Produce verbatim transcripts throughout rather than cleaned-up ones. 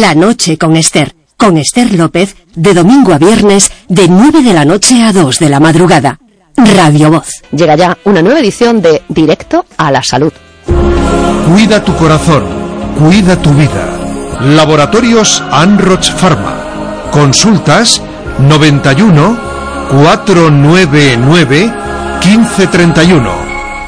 La noche con Esther, con Esther López, de domingo a viernes, de nueve de la noche a dos de la madrugada. Radio Voz. Llega ya una nueva edición de Directo a la Salud. Cuida tu corazón, cuida tu vida. Laboratorios Anroch Pharma. Consultas noventa y uno, cuatrocientos noventa y nueve, quince treinta y uno.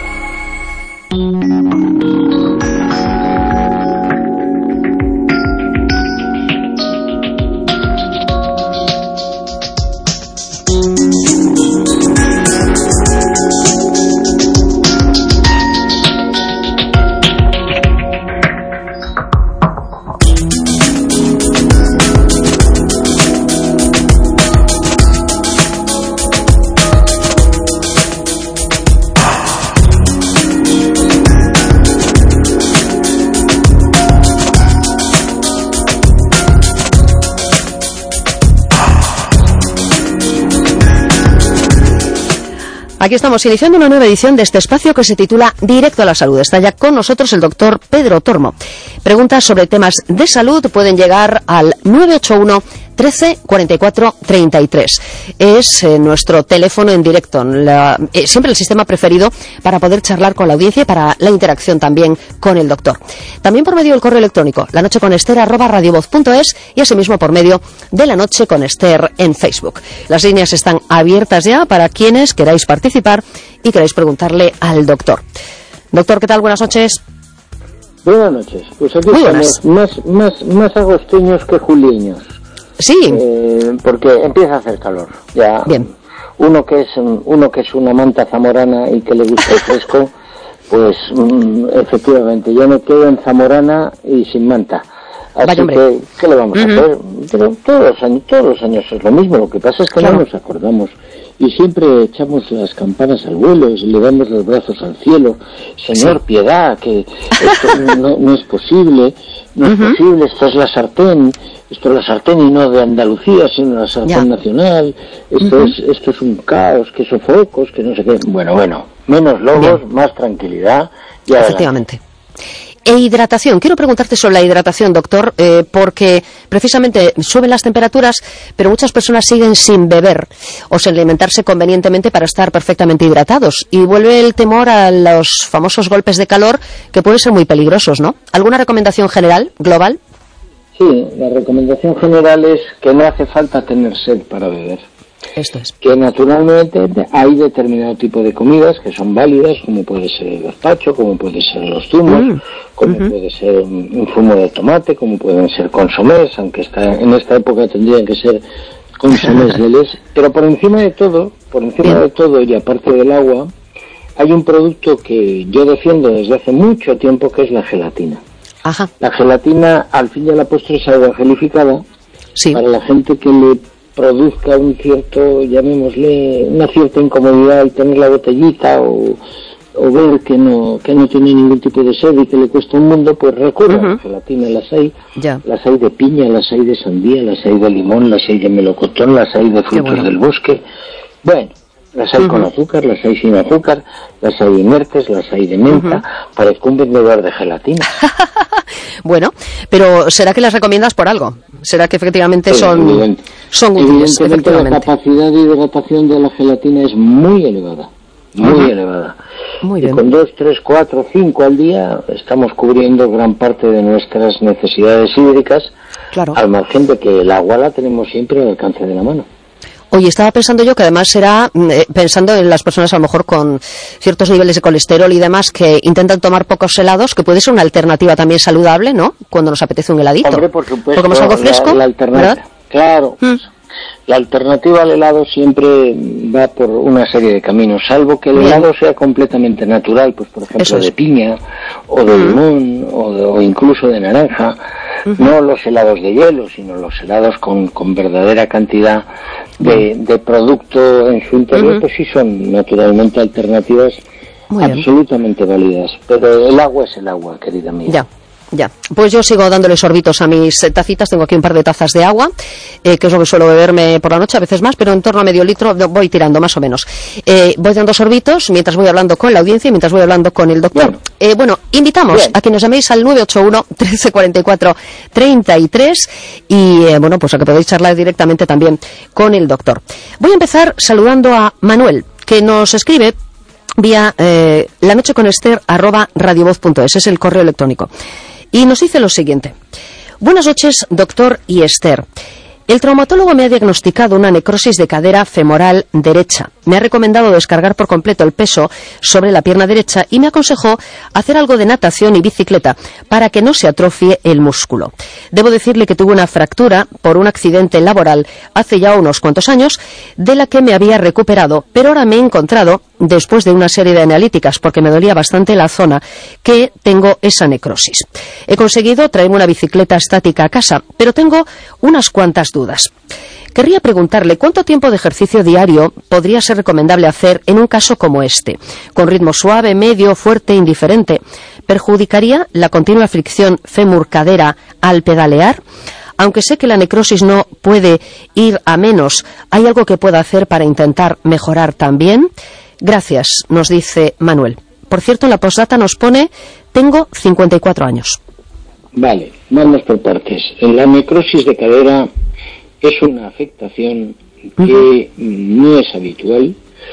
Aquí estamos iniciando una nueva edición de este espacio que se titula Directo a la Salud. Está ya con nosotros el doctor Pedro Tormo. Preguntas sobre temas de salud pueden llegar al nueve ocho uno, trece, cuarenta y cuatro, treinta y tres. Es eh, nuestro teléfono en directo, la, eh, siempre el sistema preferido para poder charlar con la audiencia y para la interacción también con el doctor. También por medio del correo electrónico, lanocheconester arroba radiovoz punto es, y asimismo por medio de La Noche con Esther en Facebook. Las líneas están abiertas ya para quienes queráis participar y queráis preguntarle al doctor. Doctor, ¿qué tal? Buenas noches. Buenas noches. Pues aquí Muy estamos más, más, más agosteños que julianos. Sí. Eh, porque empieza a hacer calor. Ya. Bien. Uno que es uno que es una manta zamorana y que le gusta el fresco, pues mm, efectivamente, yo me quedo en Zamorana y sin manta. Así que, ¿qué le vamos uh-huh. a hacer? Pero todos los años, todos los años es lo mismo. Lo que pasa es que claro. no nos acordamos. Y siempre echamos las campanas al vuelo, elevamos los brazos al cielo. Señor, sí. piedad, que esto no, no es posible, no uh-huh. es posible, esto es la sartén, esto es la sartén y no de Andalucía, sino la sartén ya. nacional, esto uh-huh. es esto es un caos, que sofocos, que no sé qué. Bueno, bueno, menos lobos, Bien. más tranquilidad. Y efectivamente. E hidratación. Quiero preguntarte sobre la hidratación, doctor, eh, porque precisamente suben las temperaturas, pero muchas personas siguen sin beber o sin alimentarse convenientemente para estar perfectamente hidratados. Y vuelve el temor a los famosos golpes de calor que pueden ser muy peligrosos, ¿no? ¿Alguna recomendación general, global? Sí, la recomendación general es que no hace falta tener sed para beber. Esto es. Que naturalmente hay determinado tipo de comidas que son válidas, como puede ser el gazpacho, como puede ser los zumos, mm. como uh-huh. puede ser un, un zumo de tomate, como pueden ser consomés, aunque está, en esta época tendrían que ser consomés de leche. Pero por encima de todo, por encima Bien. de todo y aparte del agua, hay un producto que yo defiendo desde hace mucho tiempo, que es la gelatina. Ajá. La gelatina, al fin y al postre, es agua gelificada sí. para la gente que le produzca un cierto, llamémosle, una cierta incomodidad al tener la botellita o, o ver que no que no tiene ningún tipo de sed y que le cuesta un mundo, pues recurra uh-huh. a la gelatina. Las hay, ya. las hay de piña, las hay de sandía, las hay de limón, las hay de melocotón, las hay de frutos bueno. del bosque. Bueno, las hay uh-huh. con azúcar, las hay sin azúcar, las hay inertes, las hay de menta. Uh-huh. Parezco un vendedor de gelatina. Bueno, pero ¿será que las recomiendas por algo? ¿Será que efectivamente sí, son, evidente. son útiles? Evidentemente la capacidad de hidratación de la gelatina es muy elevada, muy uh-huh. elevada. Muy y bien. con dos, tres, cuatro, cinco al día estamos cubriendo gran parte de nuestras necesidades hídricas, claro. al margen de que el agua la tenemos siempre al alcance de la mano. Oye, estaba pensando yo que además será, eh, pensando en las personas a lo mejor con ciertos niveles de colesterol y demás que intentan tomar pocos helados, que puede ser una alternativa también saludable, ¿no? Cuando nos apetece un heladito. Hombre, por supuesto. Porque es algo fresco, la, la alternativa, claro. Mm. La alternativa al helado siempre va por una serie de caminos, salvo que el Bien. helado sea completamente natural, pues por ejemplo de piña, o de mm. limón, o, de, o incluso de naranja. Uh-huh. No los helados de hielo, sino los helados con, con verdadera cantidad de, de producto en su interior, uh-huh. pues sí son naturalmente alternativas Muy absolutamente bien. válidas. Pero el agua es el agua, querida mía. Ya. Ya, pues yo sigo dándole sorbitos a mis tacitas, tengo aquí un par de tazas de agua, eh, que es lo que suelo beberme por la noche, a veces más, pero en torno a medio litro voy tirando, más o menos. Eh, voy dando sorbitos mientras voy hablando con la audiencia y mientras voy hablando con el doctor. Bueno, eh, bueno invitamos Bien. a que nos llaméis al nueve ocho uno, trece cuarenta y cuatro, treinta y tres y, eh, bueno, pues a que podéis charlar directamente también con el doctor. Voy a empezar saludando a Manuel, que nos escribe vía eh, lanocheconester arroba radiovoz punto es, es el correo electrónico. Y nos dice lo siguiente. Buenas noches, doctor y Esther. El traumatólogo me ha diagnosticado una necrosis de cadera femoral derecha. Me ha recomendado descargar por completo el peso sobre la pierna derecha y me aconsejó hacer algo de natación y bicicleta para que no se atrofie el músculo. Debo decirle que tuve una fractura por un accidente laboral hace ya unos cuantos años, de la que me había recuperado, pero ahora me he encontrado, después de una serie de analíticas, porque me dolía bastante la zona, que tengo esa necrosis. He conseguido traerme una bicicleta estática a casa, pero tengo unas cuantas dudas. Querría preguntarle cuánto tiempo de ejercicio diario podría ser recomendable hacer en un caso como este, con ritmo suave, medio, fuerte, indiferente. ¿Perjudicaría la continua fricción fémur-cadera al pedalear? Aunque sé que la necrosis no puede ir a menos, ¿hay algo que pueda hacer para intentar mejorar también? Gracias, nos dice Manuel. Por cierto, en la postdata nos pone, tengo cincuenta y cuatro años. Vale, vamos por partes. La necrosis de cadera es una afectación que uh-huh. no es habitual,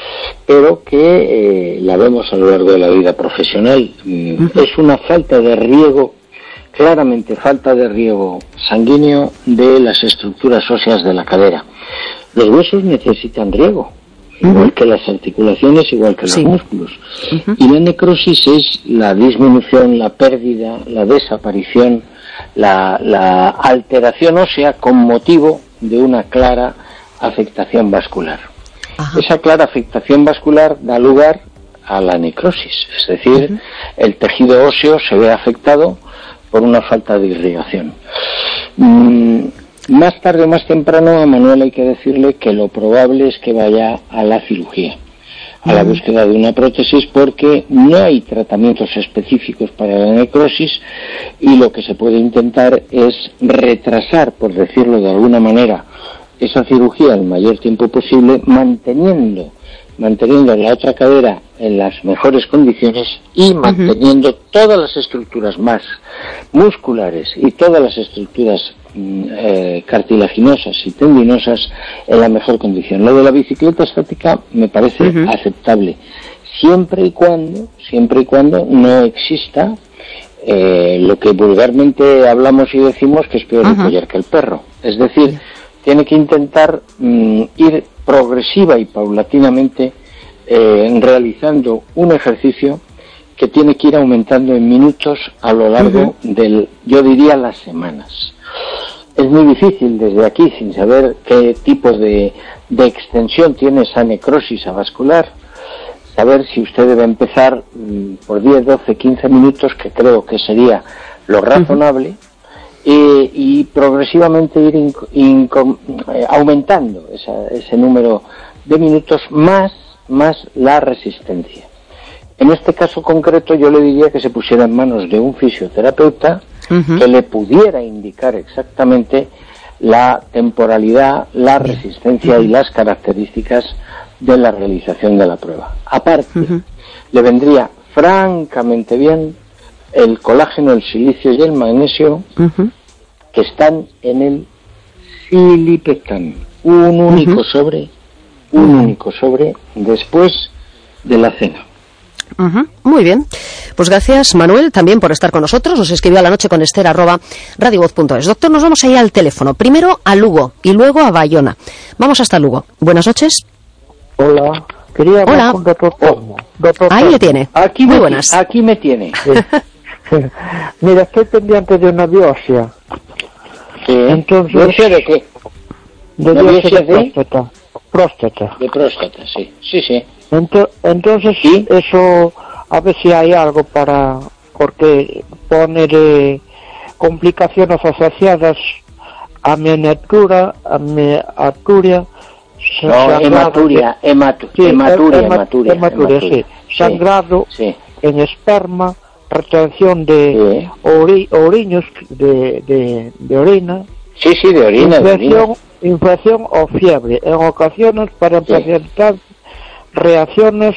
pero que eh, la vemos a lo largo de la vida profesional. Uh-huh. Es una falta de riego, claramente falta de riego sanguíneo de las estructuras óseas de la cadera. Los huesos necesitan riego, uh-huh. igual que las articulaciones, igual que sí. los músculos. Uh-huh. Y la necrosis es la disminución, la pérdida, la desaparición, la, la alteración ósea con motivo de una clara afectación vascular. Ajá. Esa clara afectación vascular da lugar a la necrosis, es decir, uh-huh. el tejido óseo se ve afectado por una falta de irrigación. Mm, más tarde o más temprano a Manuel hay que decirle que lo probable es que vaya a la cirugía, a la búsqueda de una prótesis, porque no hay tratamientos específicos para la necrosis y lo que se puede intentar es retrasar, por decirlo de alguna manera, esa cirugía el mayor tiempo posible, manteniendo manteniendo la otra cadera en las mejores condiciones y manteniendo uh-huh. todas las estructuras más musculares y todas las estructuras eh, cartilaginosas y tendinosas en la mejor condición. Lo de la bicicleta estática me parece uh-huh. aceptable, siempre y cuando, siempre y cuando no exista eh, lo que vulgarmente hablamos y decimos que es peor uh-huh. el collar que el perro. Es decir, tiene que intentar mm, ir progresiva y paulatinamente eh, realizando un ejercicio que tiene que ir aumentando en minutos a lo largo uh-huh. del, yo diría, las semanas. Es muy difícil desde aquí, sin saber qué tipo de, de extensión tiene esa necrosis avascular, saber si usted debe empezar mm, por diez, doce, quince minutos, que creo que sería lo razonable, uh-huh. Eh, y progresivamente ir in, in, eh, aumentando esa, ese número de minutos más, más la resistencia. En este caso concreto yo le diría que se pusiera en manos de un fisioterapeuta uh-huh. que le pudiera indicar exactamente la temporalidad, la resistencia uh-huh. y las características de la realización de la prueba. Aparte, uh-huh. le vendría francamente bien el colágeno, el silicio y el magnesio uh-huh. que están en el Silipectan, un único uh-huh. sobre, un uh-huh. único sobre después de la cena. Uh-huh. Muy bien, pues gracias Manuel también por estar con nosotros. Nos escribió a la noche con Esther arroba radiovoz punto es. Doctor, nos vamos a ir al teléfono, primero a Lugo y luego a Bayona. Vamos hasta Lugo. Buenas noches. Hola. Quería hablar Hola. con doctor Tormo. Doctor Ahí Tormo. le tiene. Aquí Muy me, buenas. Aquí me tiene. Sí. Mira, estoy pendiente de una biopsia. Sí. Entonces, ¿Biopsia de qué? De ¿Una biopsia de biopsia de? próstata. Próstata. De próstata, sí. Sí, sí. Ento- entonces, ¿Sí? eso, a ver si hay algo para, porque pone de complicaciones asociadas a mi altura, a mi altura, No, hematuria, hematu- sí, hematuria, hema- hematuria, hematuria, sí. Sangrado sí. en esperma, retención de sí. ori, oriños, de, de, de orina. Sí, sí, de orina. Infección, de orina. infección o fiebre. En ocasiones para sí. presentar reacciones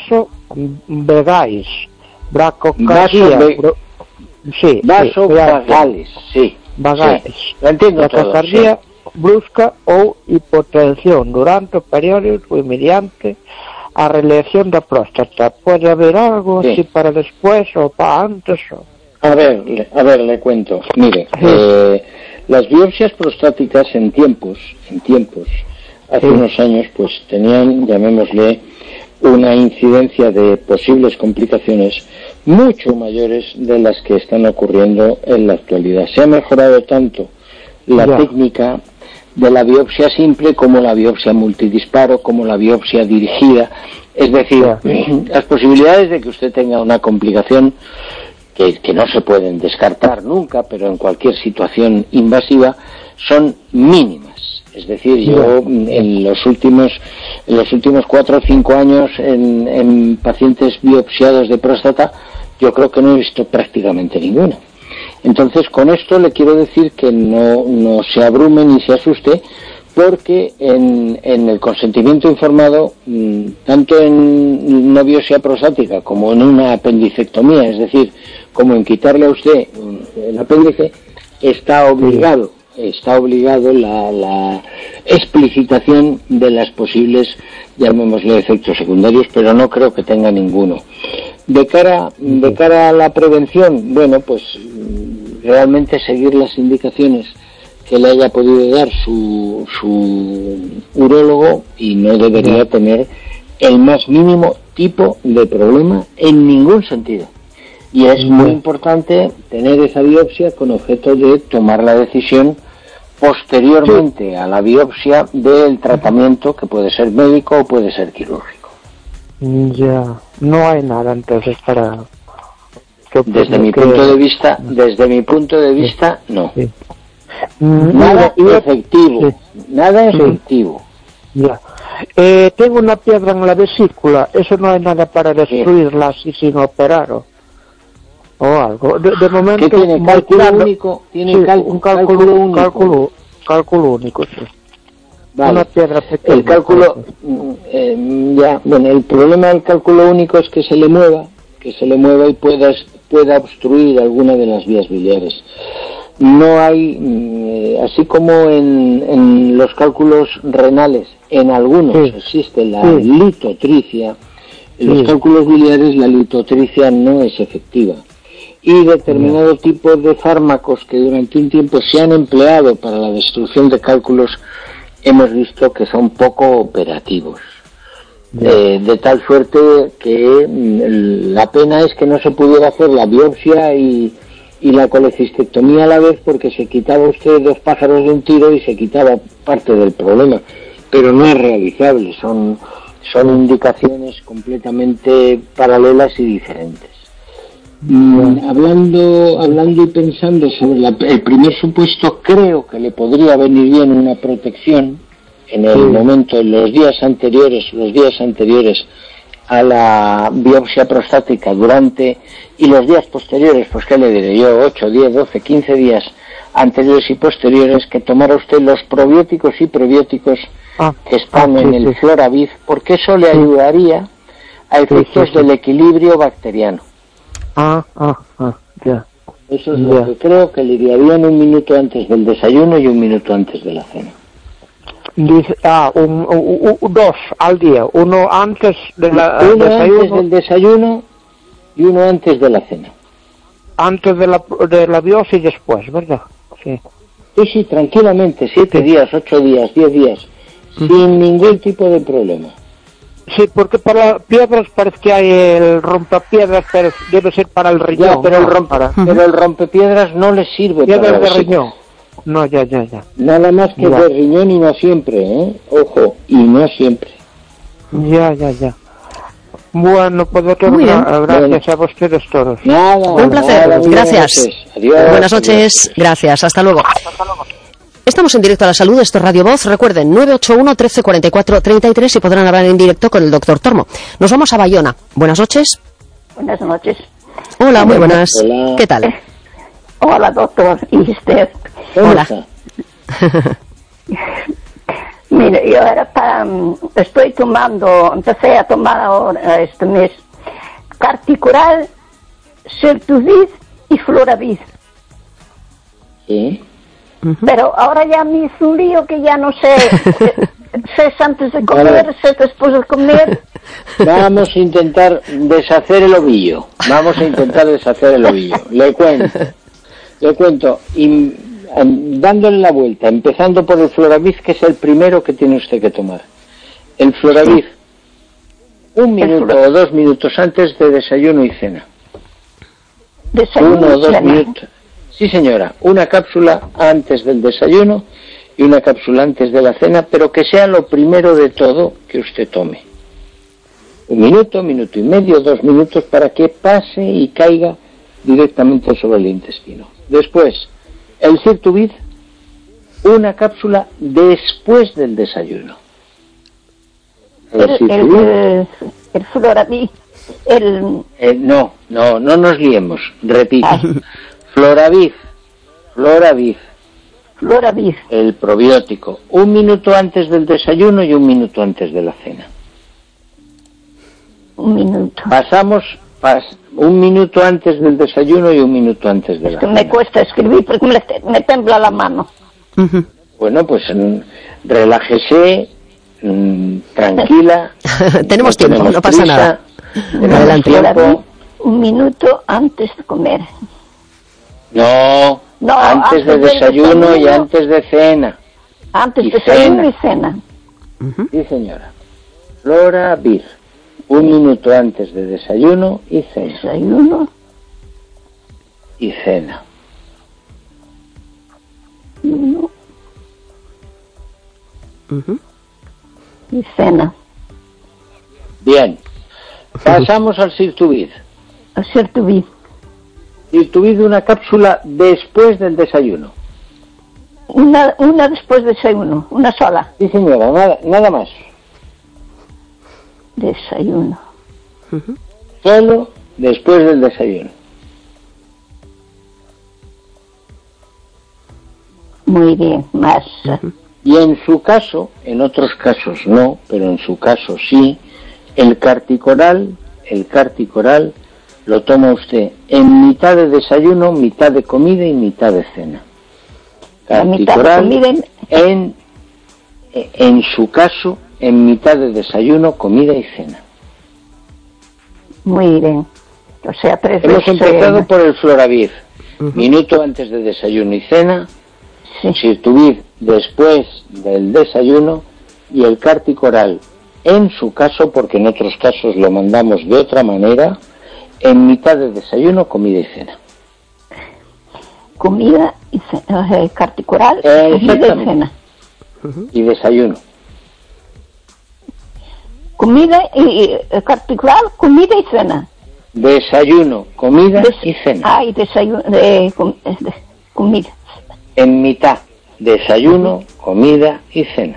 vasovagais, braquicardia. Vaso sí, vasovagales, sí. Vagales. Sí. Lo entiendo todo. Braquicardia Sí. brusca ou hipotensión durante o período ou mediante a reelección da próstata. Pode haber algo sí. así para después o para antes o... A ver, a ver, le cuento. Mire, sí. eh, las biopsias prostáticas en tiempos, en tiempos, hace sí. unos años, pues tenían, llamémosle, una incidencia de posibles complicaciones mucho mayores de las que están ocurriendo en la actualidad. Se ha mejorado tanto la ya. técnica de la biopsia simple como la biopsia multidisparo, como la biopsia dirigida. Es decir, ya. las posibilidades de que usted tenga una complicación que, que no se pueden descartar nunca, pero en cualquier situación invasiva, son mínimas. Es decir, yo en los últimos en los últimos cuatro o cinco años en, en pacientes biopsiados de próstata, yo creo que no he visto prácticamente ninguna. Entonces, con esto le quiero decir que no, no se abrume ni se asuste, porque en, en el consentimiento informado, tanto en una biopsia prostática como en una apendicectomía, es decir, como en quitarle a usted el apéndice, está obligado, está obligado la, la explicitación de las posibles, llamémosle, efectos secundarios, pero no creo que tenga ninguno. De cara, de cara a la prevención, bueno, pues realmente seguir las indicaciones que le haya podido dar su, su urólogo, y no debería tener el más mínimo tipo de problema en ningún sentido. Y es muy importante tener esa biopsia con objeto de tomar la decisión posteriormente a la biopsia del tratamiento, que puede ser médico o puede ser quirúrgico. Ya, no hay nada entonces para... Desde mi que... punto de vista, desde mi punto de vista, no. Sí. Nada Mira, efectivo, sí. nada efectivo. Ya. Eh, tengo una piedra en la vesícula, eso no hay nada para destruirla así sin operar o, o algo. De, de momento... ¿Qué tiene? ¿Cálculo único? ¿Tiene sí, cal, un cálculo, cálculo único? Cálculo, cálculo único, sí. Vale. Una piedra pequeña. El cálculo, eh, ya, bueno, el problema del cálculo único es que se le mueva, que se le mueva y pueda, pueda obstruir alguna de las vías biliares. No hay, eh, así como en, en los cálculos renales, en algunos sí. existe la sí. litotricia, en los sí. cálculos biliares la litotricia no es efectiva. Y determinado sí. tipo de fármacos que durante un tiempo se han empleado para la destrucción de cálculos, hemos visto que son poco operativos. Eh, de tal suerte que mm, la pena es que no se pudiera hacer la biopsia y, y la colecistectomía a la vez, porque se quitaba usted dos pájaros de un tiro y se quitaba parte del problema, pero no es realizable, son, son indicaciones completamente paralelas y diferentes. Mm, hablando, hablando y pensando sobre la, el primer supuesto, creo que le podría venir bien una protección en el sí. momento, en los días anteriores, los días anteriores a la biopsia prostática, durante y los días posteriores, pues qué le diré yo, ocho, diez, doce, quince días anteriores y posteriores, que tomara usted los probióticos y prebióticos ah, que están ah, sí, en el sí. Floraviz, porque eso le ayudaría a efectos sí, sí, sí. del equilibrio bacteriano. Ah, ah, ah, ya. Eso es ya. lo que creo que le iría bien un minuto antes del desayuno y un minuto antes de la cena. Dice, ah, un, un, un, dos al día, uno antes de la, uno desayuno, antes del desayuno y uno antes de la cena. Antes de la, de la biopsia y después, ¿verdad? Sí. Sí, sí, tranquilamente, siete sí. días, ocho días, diez días, mm. sin ningún tipo de problema. Sí, porque para piedras parece que hay el rompepiedras, pero debe ser para el riñón. Ya, pero, el rompe, para... pero el rompepiedras no le sirve piedras para de riñón. No, ya, ya, ya. Nada más que ya. de riñón y no siempre, ¿eh? Ojo, y no siempre. Ya, ya, ya. Bueno, pues doctor, gracias bueno. a ustedes todos. Nada, un placer, nada, gracias. Noches. Adiós. Buenas noches, adiós. Gracias, hasta luego. Hasta luego. Estamos en directo a la salud, esto es Radio Voz. Recuerden, nueve ocho uno, trece, cuarenta y cuatro, treinta y tres y podrán hablar en directo con el doctor Tormo. Nos vamos a Bayona. Buenas noches. Buenas noches. Hola, muy buenas. Hola. ¿Qué tal? Hola, doctor. ¿Y usted? Hola. Mire, yo era para, estoy tomando, empecé a tomar ahora este mes, Carticoral, Sertuvid y Floravid. Sí. Pero ahora ya me hizo un lío que ya no sé si es antes de comer, si es después de comer. Vamos a intentar deshacer el ovillo. Vamos a intentar deshacer el ovillo. Le cuento. Le cuento. Y, dándole la vuelta, empezando por el Floravid, que es el primero que tiene usted que tomar. El Floravid, un minuto o dos minutos antes de desayuno y cena. Desayuno Uno o dos cena. minutos. Sí, señora, una cápsula antes del desayuno y una cápsula antes de la cena, pero que sea lo primero de todo que usted tome. Un minuto, minuto y medio, dos minutos para que pase y caiga directamente sobre el intestino. Después, el Sirtuvid, una cápsula después del desayuno. El, el, el, el Floravid, el... Eh, no, no, no nos liemos, repito. Floravid, Floravid. Floravid. El probiótico, un minuto antes del desayuno y un minuto antes de la cena. Un minuto. Pasamos pas, un minuto antes del desayuno y un minuto antes de la Es que cena. me cuesta escribir porque me, me tembla la mano. Uh-huh. Bueno, pues mm, relájese, mm, tranquila. Tenemos no tiempo, no pasa prisa, nada. tenemos Adelante. tiempo. Un minuto antes de comer. No, No, antes, antes de del desayuno, desayuno. y antes de cena. Antes Y de desayuno cena. y cena. Uh-huh. Sí, señora. Floravid, un minuto antes de desayuno y cena. Desayuno Y cena. uno, Uh-huh. y cena. Bien. Pasamos al Sirtuvid. A Sertuvid. Sirtuvid, una cápsula después del desayuno. Una, una después de desayuno, una sola. Sí, señora, nada, nada más. Desayuno. Uh-huh. Solo después del desayuno. Muy bien, más. Uh-huh. Y en su caso, en otros casos no, pero en su caso sí, el carticoral, el carticoral lo toma usted en mitad de desayuno, mitad de comida y mitad de cena. La mitad de Carticoral comida y- en, en su caso, en mitad de desayuno, comida y cena. Muy bien. O sea, tres Hemos veces. empezado eh, por el Floravid, Uh-huh. minuto antes de desayuno y cena, sí. Sirtuvid después del desayuno y el carticoral, en su caso, porque en otros casos lo mandamos de otra manera, en mitad de desayuno, comida y cena. Comida y cena. Eh, carticoral, Eh, comida y exactamente. cena. Y desayuno. Comida y, y eh, carticoral, comida y cena. Desayuno, comida Des- y cena. Ah, y desayuno, eh, com- eh, de- comida. En mitad, desayuno, comida y cena.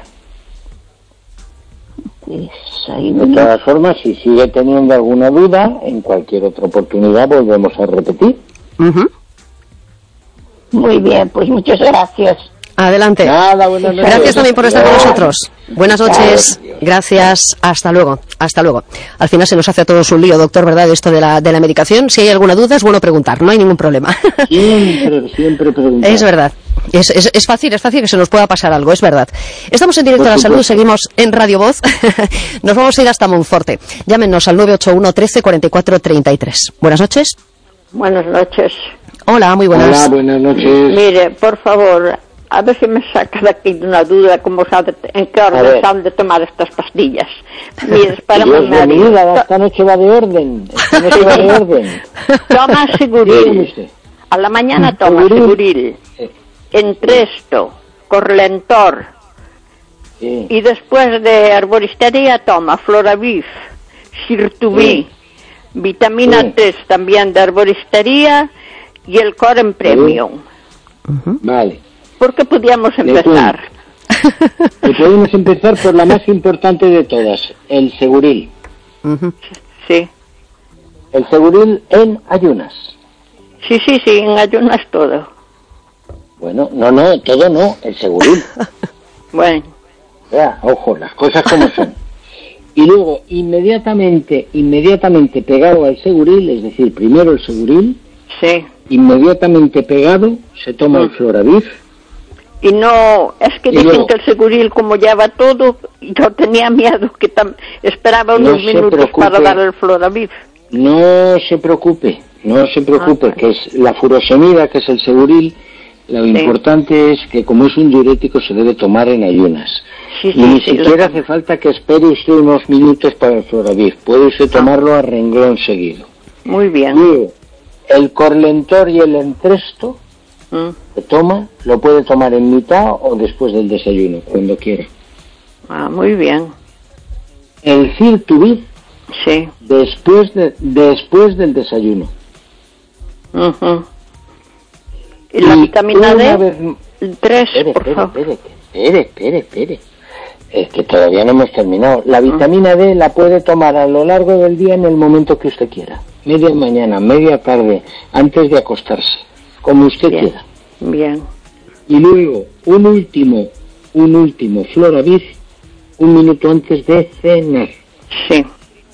De Desayuno. todas formas, si sigue teniendo alguna duda, en cualquier otra oportunidad volvemos a repetir. Uh-huh. Muy bien, pues muchas gracias. Adelante. Nada, buenas noches. Gracias también por estar con nosotros. Buenas noches. Gracias. Hasta luego. Hasta luego. Al final se nos hace a todos un lío, doctor, ¿verdad? Esto de la, de la medicación. Si hay alguna duda, es bueno preguntar. No hay ningún problema. Siempre, siempre preguntar. Es verdad. Es, es, es fácil, es fácil que se nos pueda pasar algo, es verdad. Estamos en directo Por a la salud, supuesto. seguimos en Radio Voz. Nos vamos a ir hasta Monforte. Llámenos al nueve ocho uno trece cuarenta y cuatro treinta y tres. Buenas noches. Buenas noches. Hola, muy buenas. Hola, buenas noches. Mire, por favor, a ver si me saca de aquí de una duda cómo se ha de- en qué A orden ver. se han de tomar estas pastillas. Mire, para Dios mandar. de mi vida, esta noche va de orden. Esta noche va de orden. Toma Dígame Seguril. usted. A la mañana toma Seguril. Seguril. Sí. Entresto, Corlentor. Sí. Y después de arboristería toma Floraviv, Sirtuví, vitamina Sí. tres también de arboristería y el Coren Premium. Vale. ¿Por qué podíamos empezar? Y podemos empezar por la más importante de todas, el Seguril. Ujú. Sí. El seguril en ayunas. Sí, sí, sí, en ayunas todo. Bueno, no, no, todo no, el seguril. Bueno. Ya, ojo, las cosas como son. Y luego, inmediatamente, inmediatamente pegado al seguril, es decir, primero el seguril, sí. Inmediatamente pegado, se toma mm. el Floravir. Y no, es que dicen luego, que el seguril, como ya va todo, yo tenía miedo, que tam, esperaba unos no minutos preocupe, para dar el Floravir. No se preocupe, no se preocupe, ah, que es la furosemida, que es el seguril. Lo sí. importante es que como es un diurético se debe tomar en ayunas. Sí, sí, y ni sí, siquiera lo... hace falta que espere usted unos minutos para el Floravir. Puede usted tomarlo ah. a renglón seguido. Muy bien. Luego, el Corlentor y el Entresto mm. que toma, lo puede tomar en mitad o después del desayuno, cuando quiera. Ah, muy bien. El Cirtuvit, sí. después, de, después del desayuno. Uh-huh. ¿Y la y vitamina D? Vez... tres, espere, por espere, favor. Espere, espere, espere, espere. Es que todavía no hemos terminado. La vitamina D la puede tomar a lo largo del día en el momento que usted quiera. Media mañana, media tarde, antes de acostarse, como usted bien, quiera. Bien. Y luego, un último, un último Floravir, un minuto antes de cenar. Sí.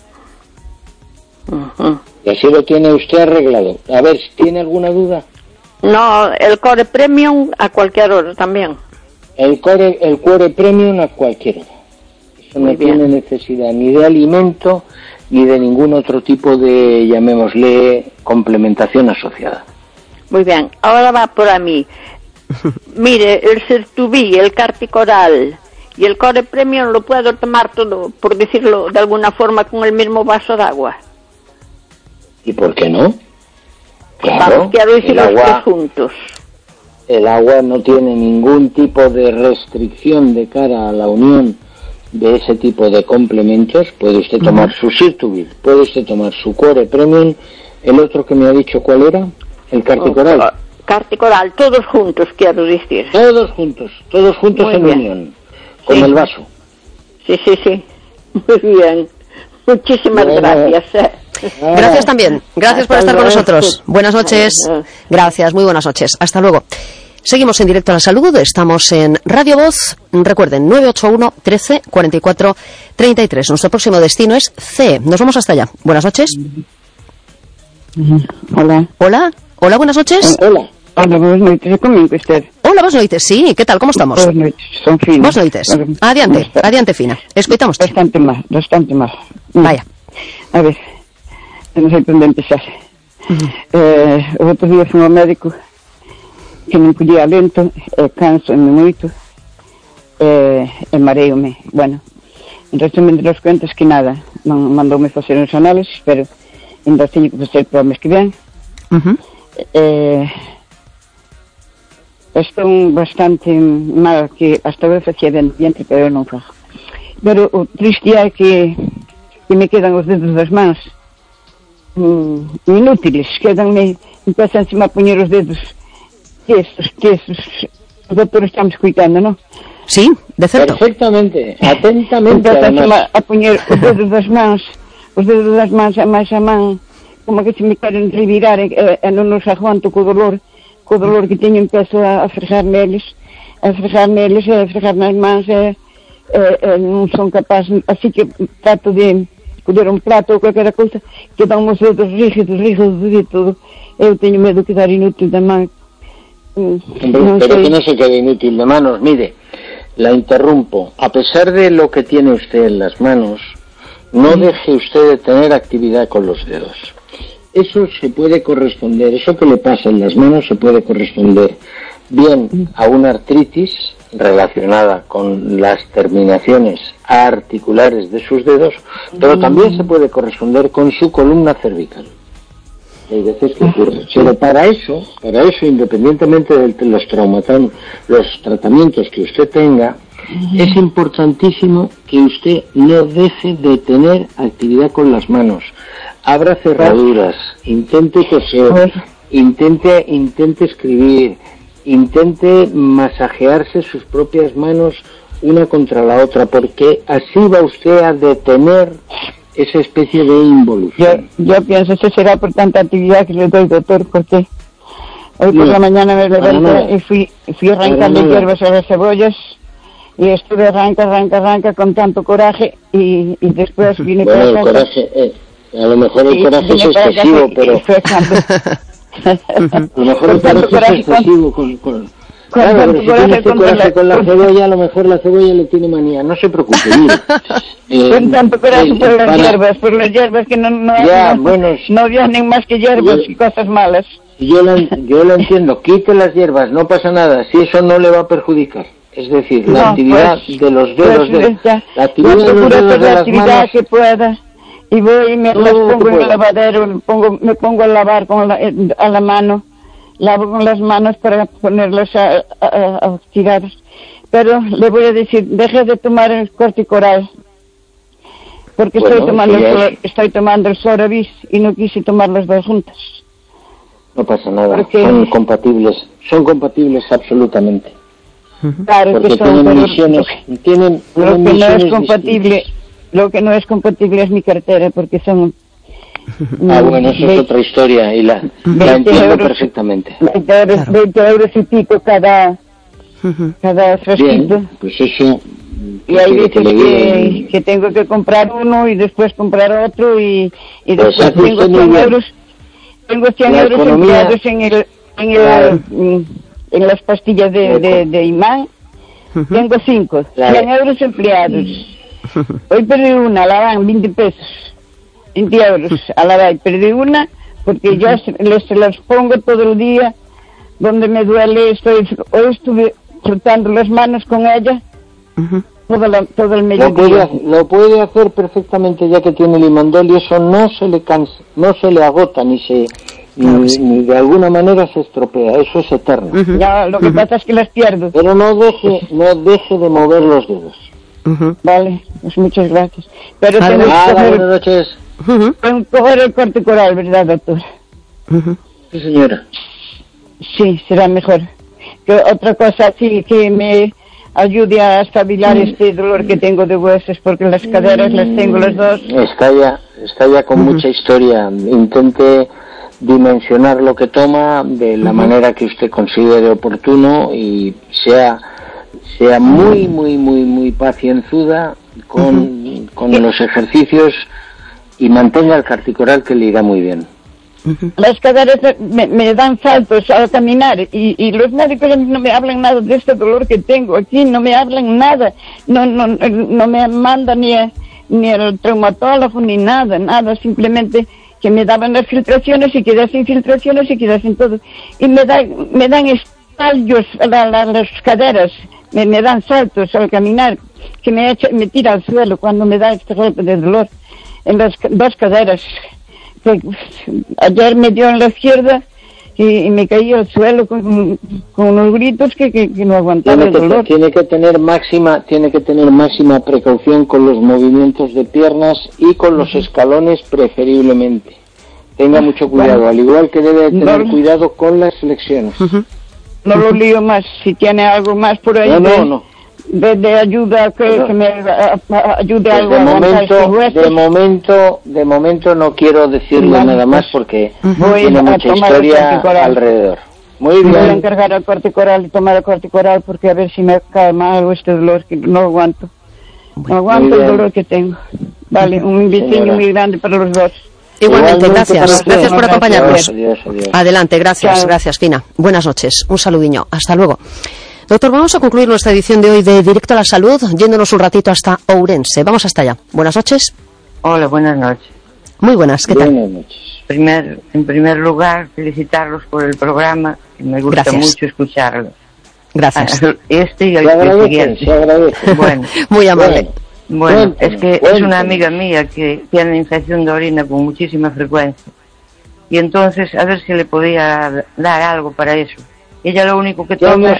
Uh-huh. Y así lo tiene usted arreglado. A ver, ¿tiene alguna duda? No, el Core Premium a cualquier hora también. El Core, el Core Premium a cualquier hora. Eso no tiene necesidad ni de alimento ni de ningún otro tipo de, llamémosle, complementación asociada. Muy bien, ahora va por a mí. Mire, el Sertubí, el Carticoral y el Core Premium lo puedo tomar todo, por decirlo de alguna forma, con el mismo vaso de agua. ¿Y por qué no? Claro, vamos, quiero decir los agua, tres juntos. El agua no tiene ningún tipo de restricción de cara a la unión de ese tipo de complementos. Puede usted tomar uh-huh. su Sirtuvit, puede usted tomar su Core Premium, el otro que me ha dicho cuál era, el Carticoral. Oh, Carticoral, todos juntos, quiero decir. Todos juntos, todos juntos Muy en bien. unión, con sí. el vaso. Sí, sí, sí. Muy bien. Muchísimas bueno. gracias. Eh. Gracias también. Gracias Hasta por estar luego. con nosotros. Buenas noches. Gracias, muy buenas noches. Hasta luego. Seguimos en directo a la salud. Estamos en Radio Voz. Recuerden, nueve ocho uno, trece, cuarenta y cuatro, treinta y tres. Nuestro próximo destino es C. Nos vamos hasta allá. Buenas noches. Hola. Hola. Hola, buenas noches. Hola. Hola, buenas noches. Conmigo, usted. Hola, buenas noches. Sí, ¿qué tal? ¿Cómo estamos? Buenas noches. Son finas. Buenas noches. Adiante, adiante, fina. Escuchamos. Bastante mal, bastante mal. Vaya. A ver, no sei por onde empezar. Uh-huh. Eh, o outro día fui ao médico que non podía lento, e canso-me moito, e, e mareo-me. Bueno, en resumen de los cuentos que nada, non mandoume facer uns análisis, pero ainda teño que facer para o mes que ven. Uh-huh. Eh, estou bastante mal, que hasta agora facía ben diante, pero non fago. Pero o triste é que que me quedan os dedos das mans mm, inútiles, quedanme, empezan a poñer os dedos tesos, tesos. O doutor estamos cuidando, non? Sí, de certo. Perfectamente, atentamente. Empezan a poñer os dedos das mans, os dedos das mans a máis a man, como que se me queren revirar e, e non nos aguanto co dolor, co dolor que teño, empezo a, a fregar neles, a fregar neles e a fregar nas mans e, e, e non son capaz, así que trato de coller un plato ou qualquer cousa que dan uns dedos rígidos, rígidos de todo. Eu teño medo de quedar inútil da man. Hombre, no pero sé. Que no se quede inútil de manos. Mire, la interrumpo. A pesar de lo que tiene usted en las manos, no mm. deje usted de tener actividad con los dedos. Eso se puede corresponder, eso que le pasa en las manos se puede corresponder bien a una artritis relacionada con las terminaciones articulares de sus dedos, pero también se puede corresponder con su columna cervical. Hay veces que ocurre. Pero para eso, para eso, independientemente de los traumatán, los tratamientos que usted tenga, es importantísimo que usted no deje de tener actividad con las manos. Abra cerraduras, intente coser, intente, intente escribir, intente masajearse sus propias manos una contra la otra, porque así va usted a detener esa especie de involución. Yo, yo pienso que será por tanta actividad que le doy, doctor, porque hoy por no, la mañana me levanté y fui, fui arrancando hierbas a las cebollas y estuve arranca, arranca, arranca con tanto coraje y, y después vine bueno, para el casa. Coraje, eh, a lo mejor el coraje es excesivo, pero... a lo mejor el coraje es excesivo con... con... Con claro, pero si tiene este coraje la... con la cebolla, a lo mejor la cebolla le tiene manía. No se preocupe, mire. Eh, con tanto coraje eh, por las para... hierbas, por las hierbas que no, no, ya, no, bueno, no vienen más que hierbas yo, y cosas malas. Yo lo, yo lo entiendo, quite las hierbas, no pasa nada, si eso no le va a perjudicar. Es decir, la no, actividad pues, de los dedos, pues, de, ya, la actividad yo de los dedos de la las actividad manos... que pueda. Y voy y me no, las pongo en el lavadero, me pongo, me pongo a lavar con la, a la mano. Lavo con las manos para ponerlas a, a, a tirar. Pero le voy a decir, deje de tomar el corticoral. Porque bueno, estoy tomando el, es... estoy tomando el Sorovis y no quise tomar las dos juntas. No pasa nada, porque... son compatibles, son compatibles absolutamente. Claro porque que son, tienen pero misiones, lo, tienen, lo tienen que no es misiones compatible, distintas. Lo que no es compatible es mi cartera, porque son... Ah, bueno, eso veinte, es otra historia y la, la entiendo euros, perfectamente. veinte euros, claro. veinte euros y pico cada, cada frasquito. Bien, pues eso... Y hay veces que, que, que tengo que comprar uno y después comprar otro y, y después pues tengo cien euros, tengo cien euros economía... empleados en el, en el, ah. en las pastillas de, de, de imán. Uh-huh. Tengo cinco, claro. cien euros empleados. Hoy perdí una, la dan veinte pesos. veinte euros a la vez, perdí una porque uh-huh. yo se, les, se las pongo todo el día donde me duele, estoy, hoy estuve frotando las manos con ella uh-huh. todo, la, todo el mediodía. Lo puede, lo puede hacer perfectamente ya que tiene limandol y eso no se le cansa, no se le agota ni se ni, sí. ni de alguna manera se estropea, eso es eterno. Uh-huh. Ya, lo que uh-huh. pasa es que las pierdo. Pero no deje, no deje de mover los dedos. Uh-huh. Vale, pues muchas gracias. Pero ah, tengo ah, que coger, buenas noches. Uh-huh. Tengo que coger el corticoral, ¿verdad, doctor? Uh-huh. Sí, señora. Sí, será mejor. Que otra cosa sí que me ayude a estabilizar uh-huh. este dolor que tengo de huesos, porque las caderas las tengo las dos. Está ya, está ya con uh-huh. mucha historia. Intente dimensionar lo que toma de la uh-huh. manera que usted considere oportuno y sea sea muy, muy, muy, muy pacienzuda con, uh-huh. con los ejercicios y mantenga el carticoral que le irá muy bien. Uh-huh. Las caderas me, me dan saltos al caminar y, y los médicos no me hablan nada de este dolor que tengo aquí, no me hablan nada, no no no me mandan ni, a, ni el traumatólogo ni nada, nada, simplemente que me daban las filtraciones y quedé sin filtraciones y quedé sin todo. Y me, da, me dan estallos a la, la, las caderas, me, me dan saltos al caminar, que me, echa, me tira al suelo cuando me da este golpe de dolor en las dos caderas. Que, ayer me dio en la izquierda y, y me caí al suelo con, con unos gritos que, que, que no aguantaba el dolor. Tiene que tener máxima, tiene que tener máxima precaución con los movimientos de piernas y con los escalones preferiblemente. Tenga mucho cuidado, bueno, al igual que debe tener no, cuidado con las flexiones. Uh-huh. No lo lío más, si tiene algo más por ahí. No, no, de, no. De, de ayuda que, no. que me a, a, ayude pues algo de a momento, de momento, de momento no quiero decirle no, nada más porque uh-huh. tiene mucha historia alrededor. Muy bien. Me voy a encargar al corticoral y tomar el corticoral porque a ver si me cae mal este dolor que no aguanto. No aguanto el dolor que tengo. Vale, un diseño muy grande para los dos. Igualmente, gracias. Gracias por acompañarnos. Adiós, adiós. Adelante, gracias, Chao. gracias, Fina. Buenas noches, un saludiño. Hasta luego. Doctor, vamos a concluir nuestra edición de hoy de Directo a la Salud, yéndonos un ratito hasta Ourense. Vamos hasta allá. Buenas noches. Hola, buenas noches. Muy buenas, ¿qué tal? Buenas noches. Primer, en primer lugar, felicitarlos por el programa, que me gusta Gracias. mucho escucharlo. Gracias. Este y el, el siguiente. Se agradece. Bueno, muy amable. Bueno, bueno es que cuéntame. Es una amiga mía que tiene infección de orina con muchísima frecuencia. Y entonces, a ver si le podía dar algo para eso. Ella lo único que toma...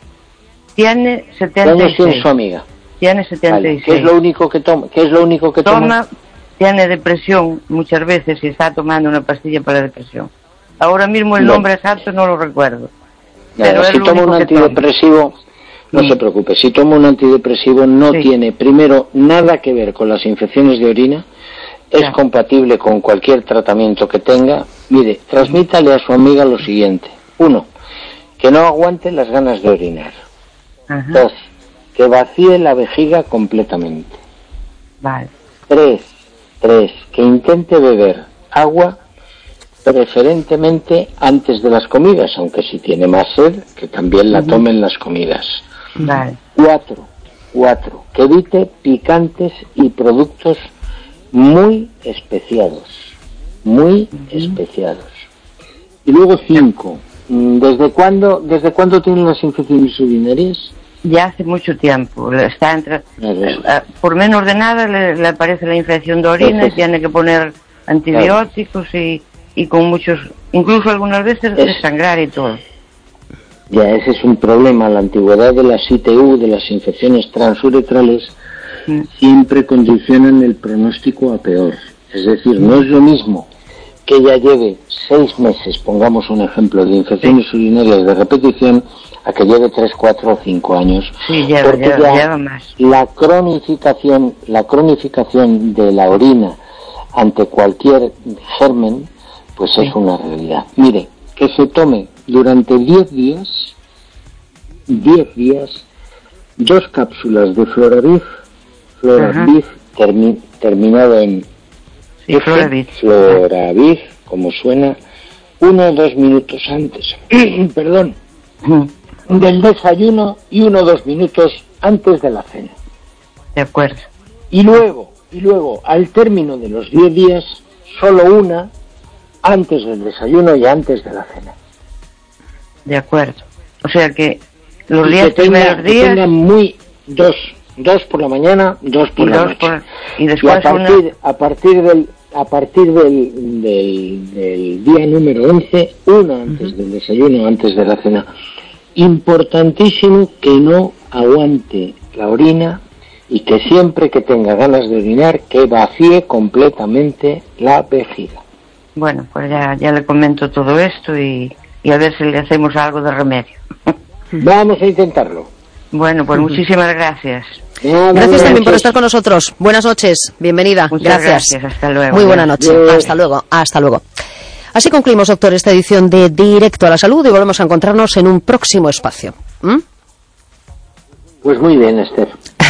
Tiene setenta y seis. ¿Qué tiene su amiga? Tiene setenta y seis. Vale. ¿Qué es lo único que toma? ¿Qué es lo único que toma? Toma, tiene depresión muchas veces y está tomando una pastilla para depresión. Ahora mismo el no. nombre exacto no lo recuerdo. Nada, pero si toma un antidepresivo, no sí. se preocupe. Si toma un antidepresivo no sí. tiene, primero, nada que ver con las infecciones de orina. es claro. compatible con cualquier tratamiento que tenga. Mire, transmítale a su amiga lo siguiente. Uno, que no aguante las ganas de orinar. Ajá. Dos, que vacíe la vejiga completamente. Vale. Tres, tres, que intente beber agua preferentemente antes de las comidas, aunque si tiene más sed, que también la tome en las comidas. Vale. Cuatro, cuatro, que evite picantes y productos muy especiados, muy uh-huh. especiados. Y luego cinco, ¿desde cuándo, desde cuándo tienen las infecciones urinarias? Ya hace mucho tiempo. Está entre, eh, por menos de nada le, le aparece la infección de orina, Entonces, tiene que poner antibióticos claro. y, y con muchos, incluso algunas veces es, desangrar y todo. Ya, ese es un problema. La antigüedad de las I T U, de las infecciones transuretrales, mm. siempre condicionan el pronóstico a peor. Es decir, no es lo mismo que ella lleve seis meses, pongamos un ejemplo, de infecciones sí. urinarias de repetición, a que lleve tres, cuatro o cinco años. Sí, lleva, porque lleva, ya lleva más. La cronificación, la cronificación de la orina ante cualquier germen, pues sí. es una realidad. Mire, que se tome durante diez días, diez días, dos cápsulas de Floraviv, Floraviv termi, terminado en sí, Floraviv, Floraviv, como suena, uno o dos minutos antes, perdón, del desayuno y uno o dos minutos antes de la cena. De acuerdo. Y luego, y luego, al término de los diez días, solo una antes del desayuno y antes de la cena. De acuerdo. O sea que los y días que tenga, primeros días... Que tengan muy dos, dos por la mañana, dos por y la dos noche. Por, y después y a partir, una... a partir del a partir del, del, del día número once, una antes uh-huh. del desayuno, antes de la cena. Importantísimo que no aguante la orina y que siempre que tenga ganas de orinar, que vacíe completamente la vejiga. Bueno, pues ya, ya le comento todo esto y, y a ver si le hacemos algo de remedio. Vamos a intentarlo. Bueno, pues muchísimas gracias. No, gracias también noches. por estar con nosotros. Buenas noches, bienvenida. Muchas gracias. gracias, hasta luego. Muy buena noche, Bien. hasta luego, hasta luego. Así concluimos, doctor, esta edición de Directo a la Salud y volvemos a encontrarnos en un próximo espacio. ¿Mm? Pues muy bien, Esther.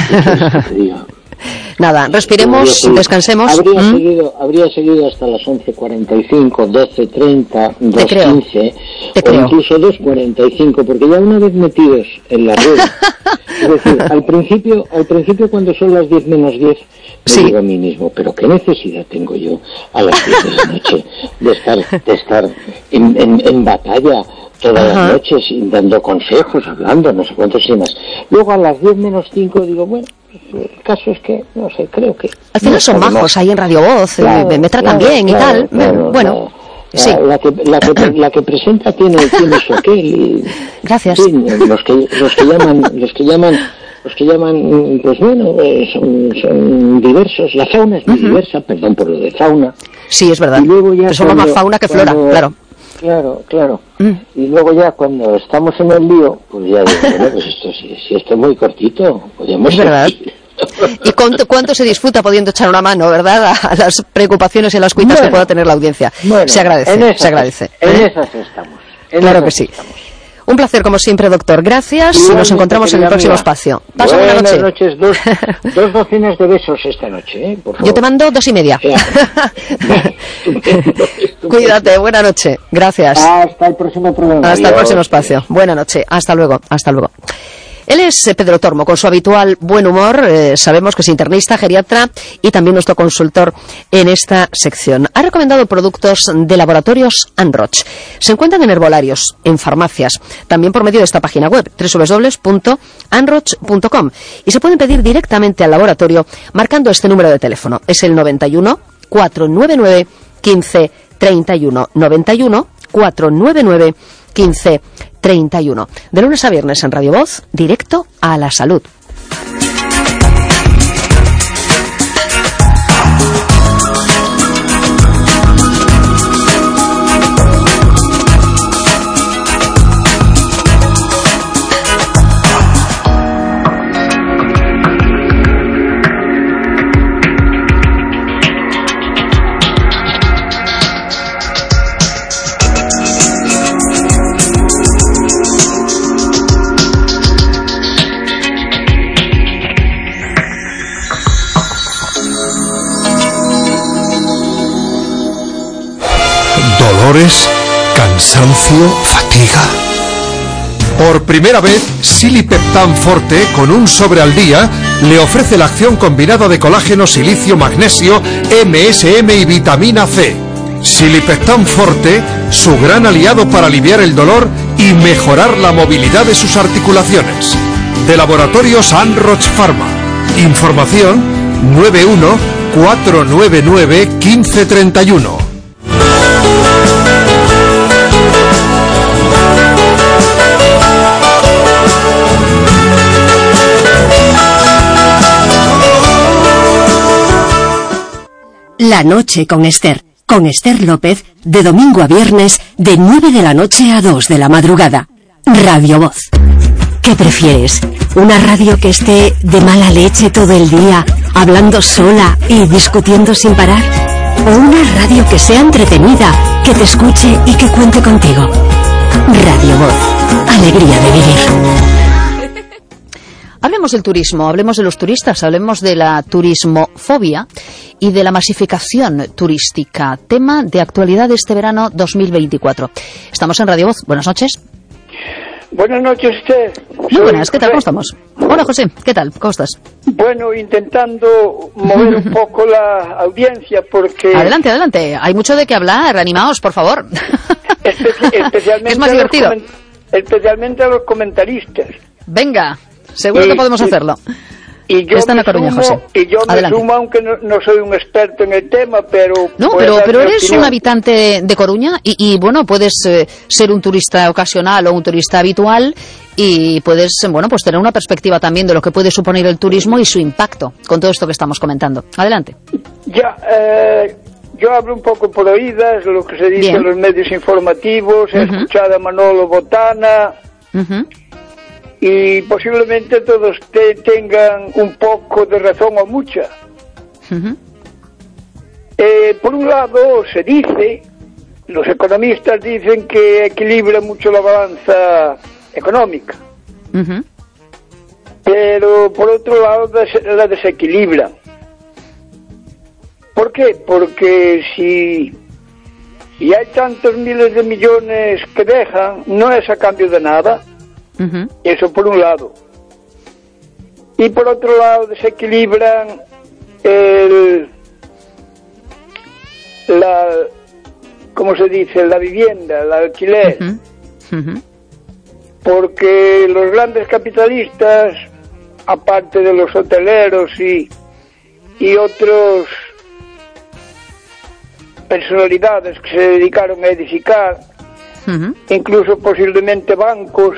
Nada, respiremos, habría descansemos. Habría, ¿Mm? seguido, habría seguido hasta las once cuarenta y cinco, doce treinta, dos quince o creo. incluso dos cuarenta y cinco, porque ya una vez metidos en la red, es decir, al principio, al principio cuando son las diez menos diez, me sí. digo a mí mismo, pero qué necesidad tengo yo a las diez de la noche de estar, de estar en, en, en batalla todas Ajá. las noches, dando consejos, hablando, no sé cuántos y más. Luego a las diez menos cinco digo, bueno, el caso es que, no sé, creo que... Al final no son majos más. ahí en Radio Voz, claro, me, me tratan claro, bien claro, y tal. Claro, bueno, la, sí. La que, la, que, la que presenta tiene, tiene su aquel. Y, Gracias. Sí, los que, los que llaman, los que llaman, los que llaman, pues bueno, eh, son, son diversos. La fauna es muy uh-huh. diversa, perdón por lo de fauna. Sí, es verdad. Y luego ya Pero somos cuando, más fauna que flora, cuando, claro. Claro, claro. Mm. Y luego ya cuando estamos en el lío, pues ya digo, bueno, pues esto si, si esto es muy cortito, podemos... Es verdad. ¿Y cuánto, cuánto se disfruta pudiendo echar una mano, verdad, a, a las preocupaciones y a las cuitas bueno, que pueda tener la audiencia? Bueno, se agradece, en esas, se agradece. En ¿eh? esas estamos. En claro esas que sí. Estamos. Un placer, como siempre, doctor. Gracias y nos encontramos en el próximo amiga. espacio. Pasa buena noche. Buenas noches. Dos, dos docenas de besos esta noche, ¿eh? Por favor. Yo te mando dos y media. Sí. Cuídate, buena noche. Gracias. Hasta el próximo programa. Hasta Adiós. el próximo espacio. Buena noche. Hasta luego. Hasta luego. Él es Pedro Tormo, con su habitual buen humor. Eh, sabemos que es internista, geriatra y también nuestro consultor en esta sección. Ha recomendado productos de laboratorios Anroch. Se encuentran en herbolarios, en farmacias, también por medio de esta página web, doble u doble u doble u punto anroch punto com. Y se pueden pedir directamente al laboratorio marcando este número de teléfono. Es el noventa y uno, cuatrocientos noventa y nueve, quince treinta y uno. noventa y uno, cuatrocientos noventa y nueve, quince treinta y uno. De lunes a viernes en Radio Voz, Directo a la Salud. dolores, cansancio, fatiga. Por primera vez, Silipeptan Forte, con un sobre al día, le ofrece la acción combinada de colágeno, silicio, magnesio, M S M y vitamina C. Silipeptan Forte, su gran aliado para aliviar el dolor y mejorar la movilidad de sus articulaciones. De Laboratorios Anroch Pharma. Información nueve uno cuatro nueve nueve uno cinco tres uno. La noche con Esther, con Esther López, de domingo a viernes, de nueve de la noche a dos de la madrugada. Radio Voz. ¿Qué prefieres? ¿Una radio que esté de mala leche todo el día, hablando sola y discutiendo sin parar? ¿O una radio que sea entretenida, que te escuche y que cuente contigo? Radio Voz. Alegría de vivir. Hablemos del turismo, hablemos de los turistas, hablemos de la turismofobia y de la masificación turística, tema de actualidad de este verano dos mil veinticuatro. Estamos en Radio Voz. Buenas noches. Buenas noches, usted. Muy buenas, ¿qué tal? ¿Cómo estamos? Hola, José, ¿qué tal? ¿Cómo estás? Bueno, intentando mover un poco la audiencia porque... Adelante, adelante, hay mucho de qué hablar, animaos, por favor. Especi especialmente es más divertido. Especialmente a los comentaristas. Venga. Seguro y, que podemos hacerlo. Y yo, Está en me, la Coruña, sumo, José. Y yo me sumo, aunque no, no soy un experto en el tema, pero... No, pero, pero eres opinión. un habitante de Coruña y, y bueno, puedes eh, ser un turista ocasional o un turista habitual y puedes, bueno, pues tener una perspectiva también de lo que puede suponer el turismo y su impacto con todo esto que estamos comentando. Adelante. Ya, eh, yo hablo un poco por oídas, lo que se dice Bien. en los medios informativos, he uh-huh. escuchado a Manolo Botana... Uh-huh. Y posiblemente todos te tengan un poco de razón o mucha. Uh-huh. eh, por un lado se dice, los economistas dicen que equilibra mucho la balanza económica. Uh-huh. Pero por otro lado des- la desequilibra. ¿Por qué? Porque si, si hay tantos miles de millones que dejan, no es a cambio de nada. Uh-huh. Eso por un lado. Y por otro lado desequilibran el la ¿cómo se dice? la vivienda, el alquiler. Uh-huh. Uh-huh. Porque los grandes capitalistas, aparte de los hoteleros y y otros personalidades que se dedicaron a edificar, uh-huh. incluso posiblemente bancos,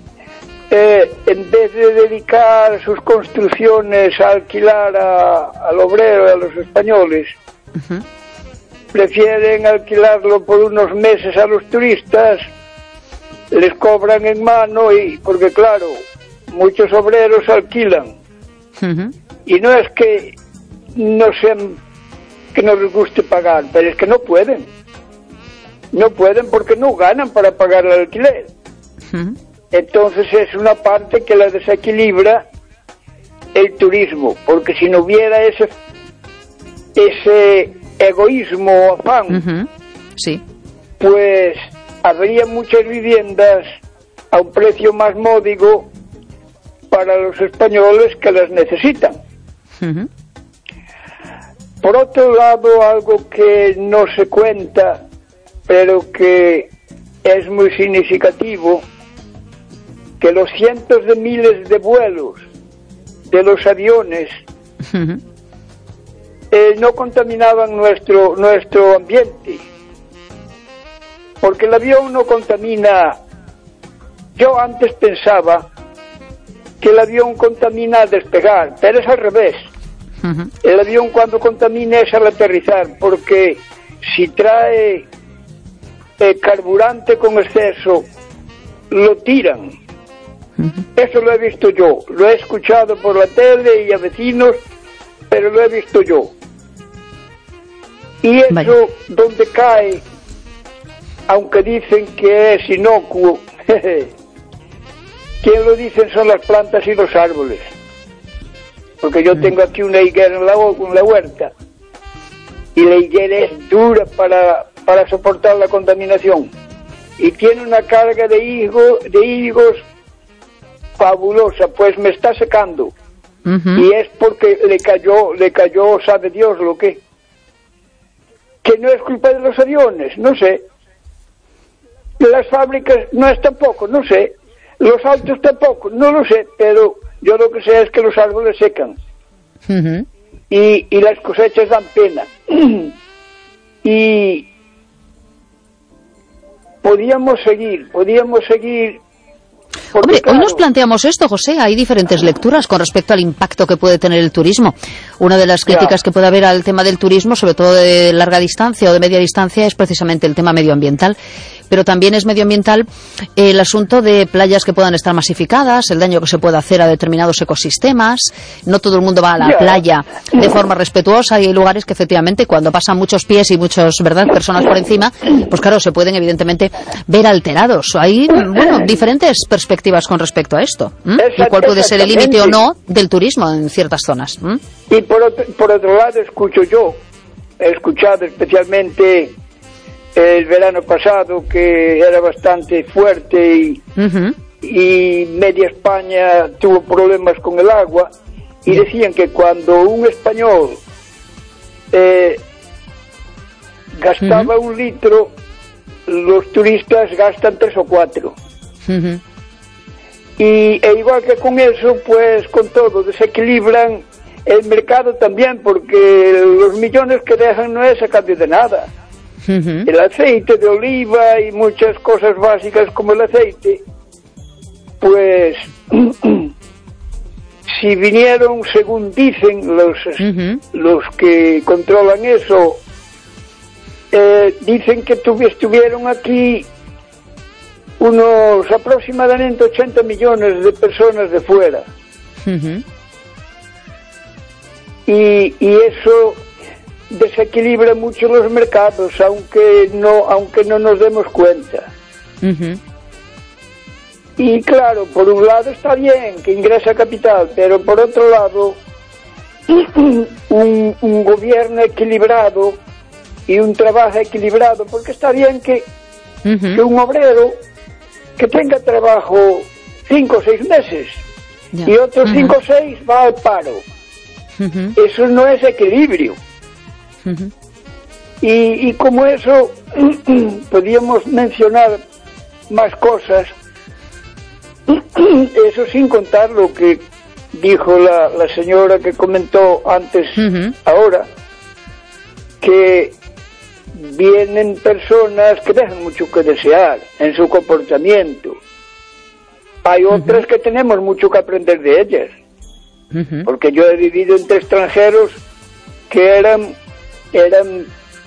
Eh, en vez de dedicar sus construcciones a alquilar a, al obrero y a los españoles, uh-huh. prefieren alquilarlo por unos meses a los turistas, les cobran en mano y porque claro, muchos obreros alquilan uh-huh. y no es que no sean que no les guste pagar, pero es que no pueden, no pueden porque no ganan para pagar el alquiler. Uh-huh. Entonces es una parte que la desequilibra el turismo, porque si no hubiera ese ese egoísmo o afán, uh-huh. sí. pues habría muchas viviendas a un precio más módico para los españoles que las necesitan. Uh-huh. Por otro lado, algo que no se cuenta, pero que es muy significativo, que los cientos de miles de vuelos de los aviones uh-huh. eh, no contaminaban nuestro nuestro ambiente, porque el avión no contamina. Yo antes pensaba que el avión contamina al despegar, pero es al revés. Uh-huh. El avión cuando contamina es al aterrizar, porque si trae eh, carburante con exceso, lo tiran. Uh-huh. Eso lo he visto yo, lo he escuchado por la tele y a vecinos, pero lo he visto yo. Y eso Vaya. donde cae, aunque dicen que es inocuo, quien lo dicen son las plantas y los árboles. Porque yo uh-huh. tengo aquí una higuera en la, en la huerta, y la higuera es dura para, para soportar la contaminación. Y tiene una carga de, higo, de higos fabulosa, pues me está secando. Uh-huh. Y es porque le cayó, le cayó, sabe Dios lo que. Que no es culpa de los aviones, no sé. Las fábricas no es tampoco, no sé. Los autos tampoco, no lo sé, pero yo lo que sé es que los árboles secan. Uh-huh. y, y las cosechas dan pena. Y podíamos seguir, podíamos seguir. Porque, Hombre, claro, hoy nos planteamos esto, José. Hay diferentes lecturas con respecto al impacto que puede tener el turismo. Una de las críticas ya. que puede haber al tema del turismo, sobre todo de larga distancia o de media distancia, es precisamente el tema medioambiental. Pero también es medioambiental el asunto de playas que puedan estar masificadas, el daño que se puede hacer a determinados ecosistemas. No todo el mundo va a la ya. playa de forma respetuosa, y hay lugares que efectivamente cuando pasan muchos pies y muchas, ¿verdad?, personas por encima, pues claro, se pueden evidentemente ver alterados. Hay, bueno, diferentes perspectivas con respecto a esto. ¿Mm? ¿Y cuál puede ser el límite o no del turismo en ciertas zonas? ¿Mm? Y por otro, por otro lado, escucho yo, he escuchado especialmente el verano pasado, que era bastante fuerte y, uh-huh. y media España tuvo problemas con el agua, y decían que cuando un español eh, gastaba uh-huh. un litro, los turistas gastan tres o cuatro. Uh-huh. Y e igual que con eso, pues con todo, desequilibran el mercado también, porque los millones que dejan no es a cambio de nada. Uh-huh. El aceite de oliva y muchas cosas básicas como el aceite, pues si vinieron, según dicen los uh-huh. los que controlan eso, eh, dicen que tuvi, estuvieron aquí unos aproximadamente ochenta millones de personas de fuera. Uh-huh. y, y eso desequilibra mucho los mercados, aunque no aunque no nos demos cuenta. Uh-huh. Y claro, por un lado está bien que ingresa capital, pero por otro lado un, un gobierno equilibrado y un trabajo equilibrado, porque está bien que, uh-huh. que un obrero que tenga trabajo cinco o seis meses yeah. y otros uh-huh. cinco o seis va al paro. Uh-huh. Eso no es equilibrio. Uh-huh. y, y como eso podíamos mencionar más cosas, eso sin contar lo que dijo la, la señora que comentó antes, uh-huh. ahora, que vienen personas que dejan mucho que desear en su comportamiento. Hay otras uh-huh. que tenemos mucho que aprender de ellas, uh-huh. porque yo he vivido entre extranjeros que eran eran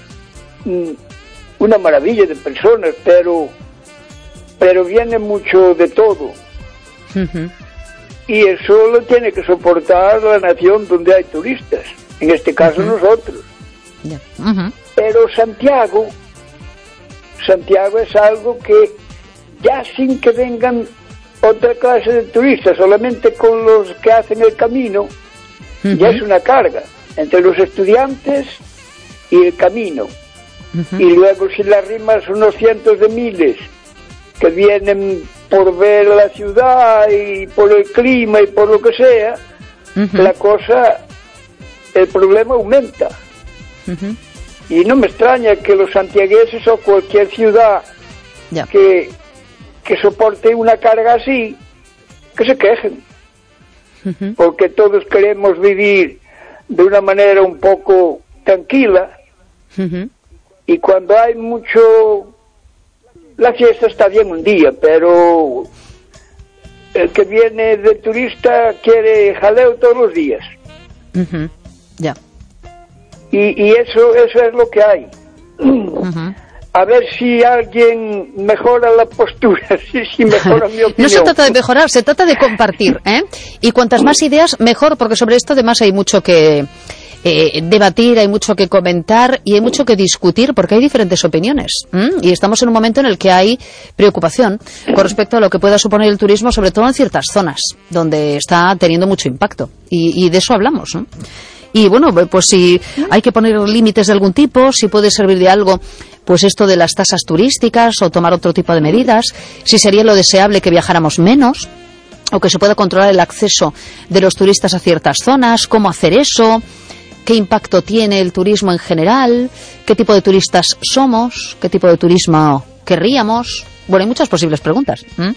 una maravilla de personas, pero pero viene mucho de todo. Uh-huh. Y eso lo tiene que soportar la nación donde hay turistas, en este caso uh-huh. nosotros. Yeah. Uh-huh. Pero Santiago Santiago es algo que ya sin que vengan otra clase de turistas, solamente con los que hacen el camino, uh-huh. ya es una carga entre los estudiantes y el camino. Uh-huh. Y luego si las rimas unos cientos de miles que vienen por ver la ciudad y por el clima y por lo que sea, uh-huh. la cosa, el problema aumenta. Uh-huh. Y no me extraña que los santiagueses o cualquier ciudad yeah. que, que soporte una carga así, que se quejen. Uh-huh. Porque todos queremos vivir de una manera un poco tranquila. Uh-huh. Y cuando hay mucho, la fiesta está bien un día, pero el que viene de turista quiere jaleo todos los días. Uh-huh. Ya. Y, y eso eso es lo que hay. Uh-huh. A ver si alguien mejora la postura, si, si mejora mi opinión. No se trata de mejorar, se trata de compartir, ¿eh? Y cuantas más ideas, mejor, porque sobre esto además hay mucho que eh, debatir, hay mucho que comentar y hay mucho que discutir, porque hay diferentes opiniones. ¿m? Y estamos en un momento en el que hay preocupación con respecto a lo que pueda suponer el turismo, sobre todo en ciertas zonas, donde está teniendo mucho impacto. Y, y de eso hablamos, ¿no? Y bueno, pues si hay que poner límites de algún tipo, si puede servir de algo, pues esto de las tasas turísticas o tomar otro tipo de medidas, si sería lo deseable que viajáramos menos o que se pueda controlar el acceso de los turistas a ciertas zonas, cómo hacer eso, qué impacto tiene el turismo en general, qué tipo de turistas somos, qué tipo de turismo querríamos. Bueno, hay muchas posibles preguntas. ¿Mm?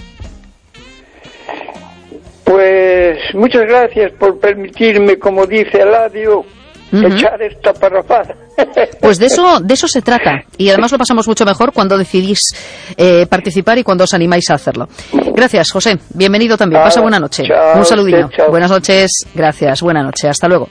Pues muchas gracias por permitirme, como dice Eladio, uh-huh. echar esta parrafada. Pues de eso, de eso se trata. Y además lo pasamos mucho mejor cuando decidís eh, participar y cuando os animáis a hacerlo. Gracias, José. Bienvenido también. Pasa buena noche. Chao, un saludillo. Chao. Buenas noches. Gracias. Buena noche. Hasta luego.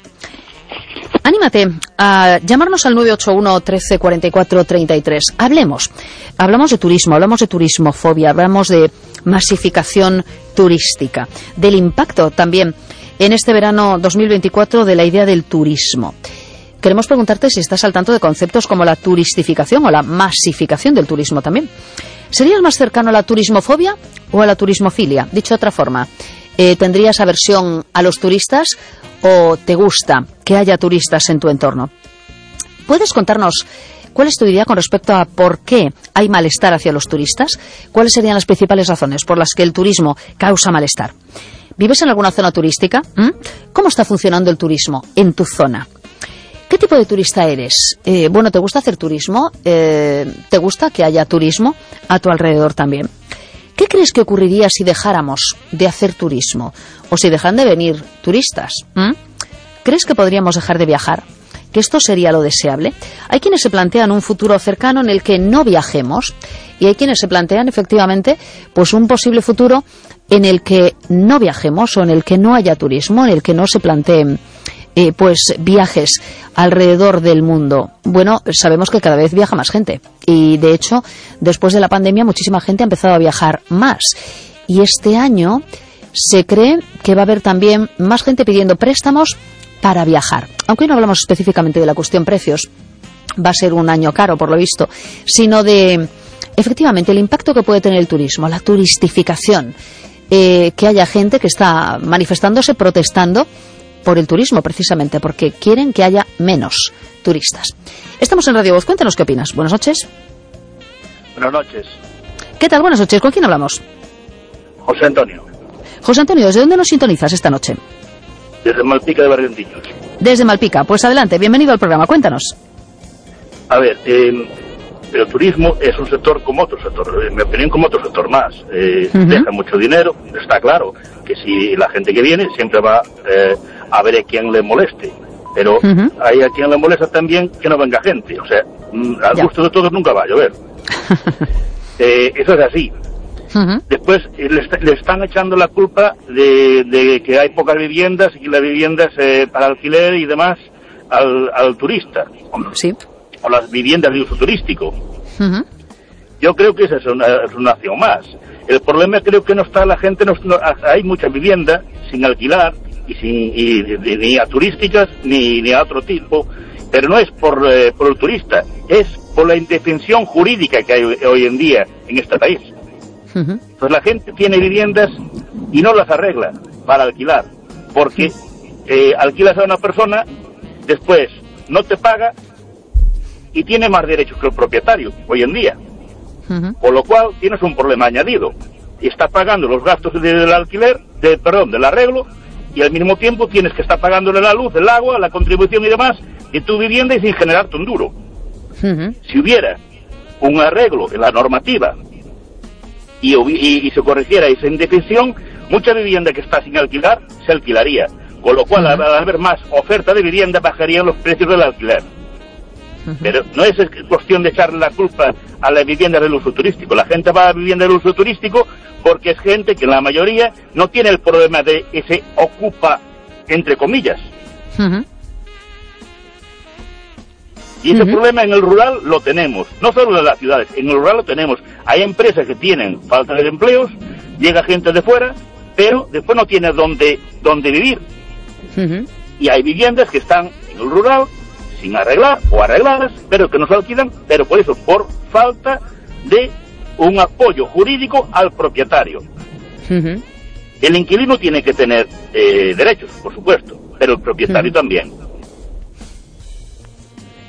Anímate a llamarnos al nueve ocho uno, trece, cuarenta y cuatro, treinta y tres. Hablemos. Hablamos de turismo, hablamos de turismofobia, hablamos de masificación turística, del impacto también en este verano dos mil veinticuatro de la idea del turismo. Queremos preguntarte si estás al tanto de conceptos como la turistificación o la masificación del turismo también. ¿Serías más cercano a la turismofobia o a la turismofilia? Dicho de otra forma, eh, ¿tendrías aversión a los turistas o te gusta que haya turistas en tu entorno? ¿Puedes contarnos cuál es tu idea con respecto a por qué hay malestar hacia los turistas? ¿Cuáles serían las principales razones por las que el turismo causa malestar? ¿Vives en alguna zona turística? ¿Mm? ¿Cómo está funcionando el turismo en tu zona? ¿Qué tipo de turista eres? Eh, bueno, ¿te gusta hacer turismo? Eh, ¿Te gusta que haya turismo a tu alrededor también? ¿Qué crees que ocurriría si dejáramos de hacer turismo? ¿O si dejan de venir turistas? ¿Mm? ¿Crees que podríamos dejar de viajar? ¿Que esto sería lo deseable? Hay quienes se plantean un futuro cercano en el que no viajemos y hay quienes se plantean efectivamente pues un posible futuro en el que no viajemos o en el que no haya turismo, en el que no se planteen eh, pues viajes alrededor del mundo. Bueno, sabemos que cada vez viaja más gente y de hecho después de la pandemia muchísima gente ha empezado a viajar más y este año se cree que va a haber también más gente pidiendo préstamos para viajar. Aunque hoy no hablamos específicamente de la cuestión precios, va a ser un año caro por lo visto, sino de efectivamente el impacto que puede tener el turismo, la turistificación, eh, que haya gente que está manifestándose, protestando por el turismo precisamente, porque quieren que haya menos turistas. Estamos en Radio Voz, cuéntanos qué opinas. Buenas noches. Buenas noches. ¿Qué tal? Buenas noches, ¿con quién hablamos? José Antonio. José Antonio, ¿desde dónde nos sintonizas esta noche? Desde Malpica de Barrientillos. Desde Malpica, pues adelante, bienvenido al programa, cuéntanos. A ver, eh, el turismo es un sector como otro sector, en mi opinión como otro sector más. Eh, uh-huh. Deja mucho dinero, está claro que si la gente que viene siempre va eh, a ver a quien le moleste, pero uh-huh. hay a quien le molesta también que no venga gente, o sea, al ya. gusto de todos nunca va a llover. eh, eso es así. Uh-huh. Después eh, le, le están echando la culpa de, de que hay pocas viviendas y las viviendas eh, para alquiler y demás al, al turista. Sí. O las viviendas de uso turístico. Uh-huh. Yo creo que esa es una, es una acción más. El problema creo que no está la gente, no, no, hay mucha vivienda sin alquilar y sin y, y, ni a turísticas ni, ni a otro tipo, pero no es por, eh, por el turista, es por la indefensión jurídica que hay hoy en día en este país. Uh-huh. Pues la gente tiene viviendas y no las arregla para alquilar, porque eh, alquilas a una persona, después no te paga y tiene más derechos que el propietario hoy en día. Uh-huh. Por lo cual tienes un problema añadido. Está pagando los gastos del alquiler, de, perdón, del arreglo, y al mismo tiempo tienes que estar pagándole la luz, el agua, la contribución y demás de tu vivienda y sin generarte un duro. Uh-huh. Si hubiera un arreglo en la normativa y, y, y se corrigiera esa indefensión, mucha vivienda que está sin alquilar se alquilaría. Con lo cual, uh-huh. al haber más oferta de vivienda, bajarían los precios del alquiler. Uh-huh. Pero no es cuestión de echarle la culpa a la vivienda del uso turístico. La gente va a la vivienda del uso turístico porque es gente que en la mayoría no tiene el problema de que se ocupa, entre comillas. Uh-huh. Y ese uh-huh. problema en el rural lo tenemos, no solo en las ciudades, en el rural lo tenemos. Hay empresas que tienen falta de empleos, llega gente de fuera, pero después no tiene dónde, dónde vivir. Uh-huh. Y hay viviendas que están en el rural sin arreglar o arregladas, pero que no se alquilan, pero por eso, por falta de un apoyo jurídico al propietario. Uh-huh. El inquilino tiene que tener eh, derechos, por supuesto, pero el propietario uh-huh. también.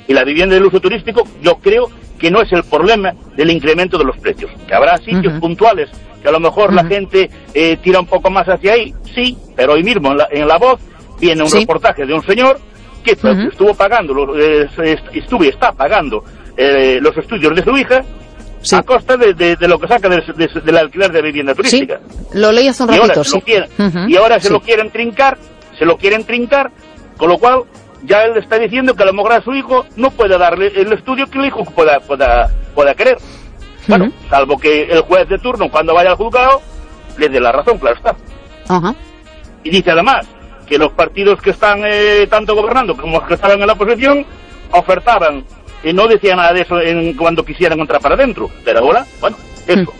y la vivienda del uso turístico, yo creo que no es el problema del incremento de los precios. Que habrá sitios uh-huh. puntuales que a lo mejor uh-huh. la gente eh, tira un poco más hacia ahí, sí, pero hoy mismo en La, en la Voz viene un sí. reportaje de un señor que uh-huh. estuvo pagando, eh, estuvo y está pagando eh, los estudios de su hija sí. a costa de, de, de lo que saca de, de, del alquiler de vivienda turística. Sí. Lo leí hace un ratito, y ahora, sí. se, lo quieren, uh-huh. y ahora se sí. lo quieren trincar, se lo quieren trincar, con lo cual ya él está diciendo que a lo mejor a su hijo no puede darle el estudio que el hijo pueda pueda, pueda querer. Bueno, uh-huh. salvo que el juez de turno, cuando vaya al juzgado, le dé la razón, claro está. Uh-huh. Y dice además que los partidos que están eh, tanto gobernando como los que estaban en la oposición ofertaban, y no decían nada de eso en, cuando quisieran entrar para adentro. Pero ahora, bueno, eso uh-huh.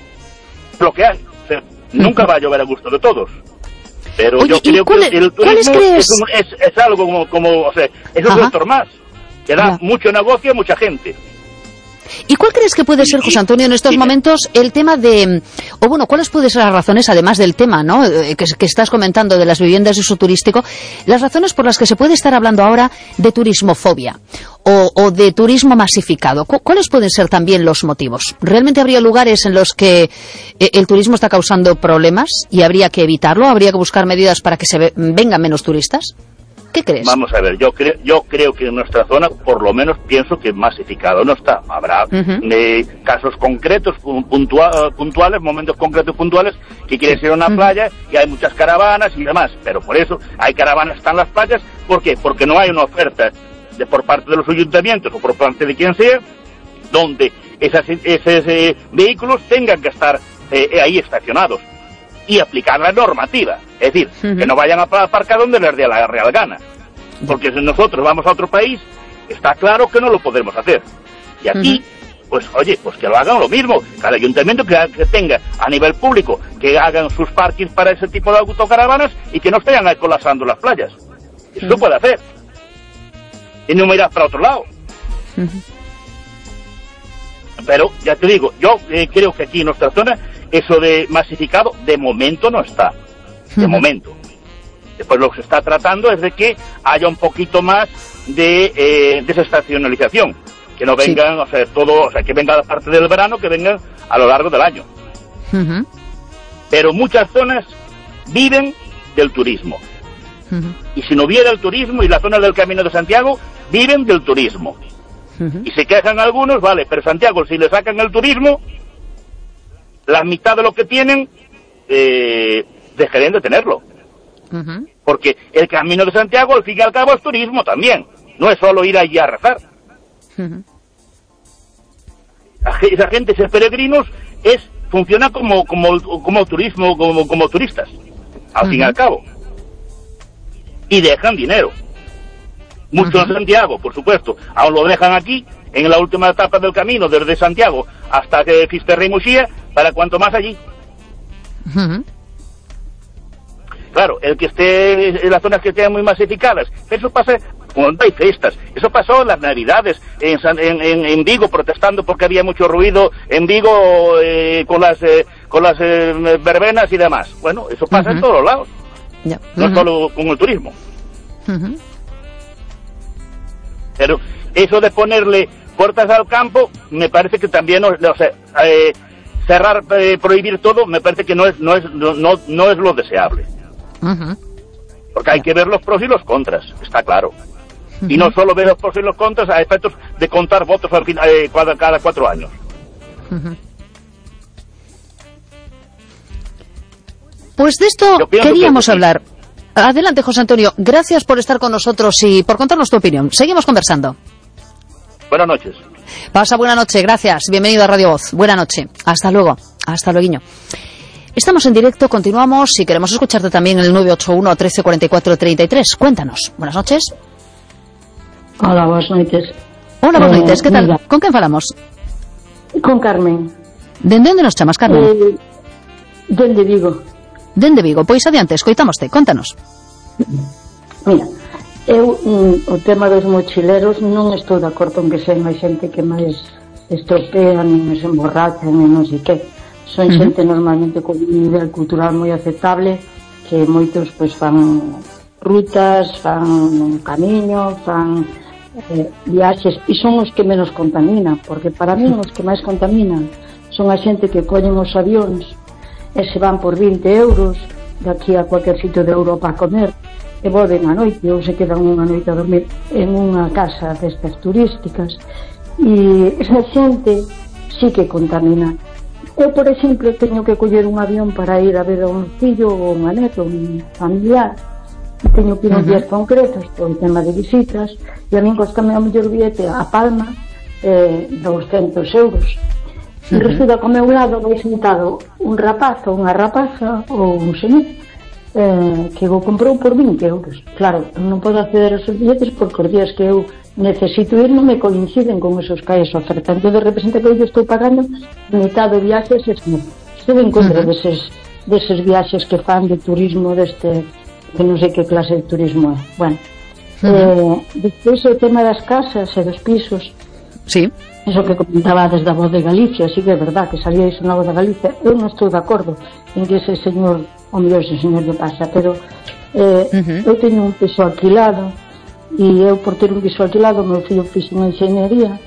es lo que hay. O sea, uh-huh. nunca va a llover a gusto de todos. Pero Oye, yo creo cuál, que el turismo crees? Es, un, es, es algo como, como, o sea, es un sector más, que da yeah. mucho negocio a mucha gente. ¿Y cuál crees que puede ser, José Antonio, en estos sí. momentos el tema de, o bueno, cuáles pueden ser las razones, además del tema, ¿no?, que, que estás comentando de las viviendas de uso turístico, las razones por las que se puede estar hablando ahora de turismofobia o, o de turismo masificado? ¿Cuáles pueden ser también los motivos? ¿Realmente habría lugares en los que el turismo está causando problemas y habría que evitarlo? ¿Habría que buscar medidas para que se ve, vengan menos turistas? ¿Qué crees? Vamos a ver, yo creo, yo creo que en nuestra zona, por lo menos pienso que masificado no está. Habrá uh-huh. eh, casos concretos, puntua, puntuales, momentos concretos puntuales, que quieres ir a una uh-huh. playa y hay muchas caravanas y demás. Pero por eso hay caravanas, están las playas. ¿Por qué? Porque no hay una oferta de, por parte de los ayuntamientos o por parte de quien sea, donde esas, esos eh, vehículos tengan que estar eh, ahí estacionados. Y aplicar la normativa, es decir, uh-huh. que no vayan a aparcar donde les dé la real gana, porque si nosotros vamos a otro país, está claro que no lo podemos hacer, y aquí, uh-huh. pues oye, pues que lo hagan lo mismo, cada ayuntamiento que, que tenga a nivel público, que hagan sus parkings para ese tipo de autocaravanas y que no estén ahí colapsando las playas, eso uh-huh. se puede hacer, y no mirar para otro lado. Uh-huh. Pero, ya te digo, yo eh, creo que aquí en nuestra zona eso de masificado, de momento no está. De uh-huh. momento. Después lo que se está tratando es de que haya un poquito más de eh, desestacionalización. Que no vengan, sí. o sea, todo, o sea, que venga la parte del verano, que vengan a lo largo del año. Uh-huh. Pero muchas zonas viven del turismo. Uh-huh. Y si no hubiera el turismo, y la zona del Camino de Santiago, viven del turismo. Uh-huh. Y se quejan algunos, vale, pero Santiago, si le sacan el turismo, la mitad de lo que tienen eh, dejarían de tenerlo. Uh-huh. Porque el Camino de Santiago, al fin y al cabo, es turismo también. No es solo ir allí a rezar. Uh-huh. Esa gente, esos peregrinos, es funciona como como como turismo, como, como turistas, al uh-huh. fin y al cabo. Y dejan dinero. Mucho uh-huh. en Santiago, por supuesto. Aún lo dejan aquí, en la última etapa del camino, desde Santiago hasta que Fisterra y Muxía, para cuanto más allí. Uh-huh. Claro, el que esté en las zonas que estén muy masificadas, eso pasa cuando hay fiestas. Eso pasó en las Navidades, en, San, en, en, en Vigo, protestando porque había mucho ruido en Vigo eh, con las eh, con las eh, verbenas y demás. Bueno, eso pasa uh-huh. en todos lados, yeah. no uh-huh. solo con el turismo. Uh-huh. Pero eso de ponerle puertas al campo, me parece que también, o sea, eh, cerrar, eh, prohibir todo, me parece que no es no es no no, no es lo deseable. Uh-huh. Porque hay que ver los pros y los contras, está claro. Uh-huh. Y no solo ver los pros y los contras a efectos de contar votos al fin, eh, cada, cada cuatro años. Uh-huh. Pues de esto queríamos que hablar. Adelante, José Antonio. Gracias por estar con nosotros y por contarnos tu opinión. Seguimos conversando. Buenas noches. Pasa buena noche, gracias. Bienvenido a Radio Voz. Buena noche. Hasta luego. Hasta luego. Estamos en directo, continuamos y queremos escucharte también en el nueve ocho uno, trece cuarenta y cuatro, treinta y tres. Cuéntanos. Buenas noches. Hola, buenas noches. Hola, buenas eh, noches. ¿Qué tal? Mira. ¿Con quién falamos? Con Carmen. ¿De dónde nos chamas, Carmen? Eh, dende Vigo. Dende Vigo. Pois adiante, escoitámoste. Contanos. Mira, eu mm, o tema dos mochileros non estou de acordo en que sean a xente que máis estropean, nin se emborrachan, nin non sei que. Son uh-huh. xente normalmente con un nivel cultural moi aceptable, que moitos pois fan rutas, fan un camiño, fan eh, viaxes, e son os que menos contaminan, porque para mí os que máis contaminan son a xente que collen os avións e se van por vinte euros de aquí a cualquier sitio de Europa a comer e volven a noite ou se quedan unha noite a dormir en unha casa destas turísticas, e esa xente sí que contamina. Eu, por exemplo, teño que coller un avión para ir a ver a un fillo ou unha neta, un familiar, e teño que ir uns días concretos por o tema de visitas, e a min costame a mellor billete a Palma eh, douscentos euros. E resulta que ao meu lado vai sentado un rapaz ou unha rapaza ou un señor eh, que o comprou por vinte euros. Claro, non podo acceder a esos billetes porque os días que eu necesito ir non me coinciden con esos que hai esa oferta. Entón, representa que eu estou pagando mitad do viaxe ese señor. Estou en contra uh -huh. deses, deses viaxes que fan de turismo deste, que non sei que clase de turismo é. Bueno, uh -huh. eh, despois o tema das casas e dos pisos. Sí. Eso que comentaba desde a Voz de Galicia, sí que é verdad que salía iso na Voz de Galicia. Eu non estou de acordo en que ese señor, o mellor ese señor de pasa, pero eh, uh -huh. eu teño un piso alquilado e eu por ter un piso alquilado meu fillo fixe unha enxeñería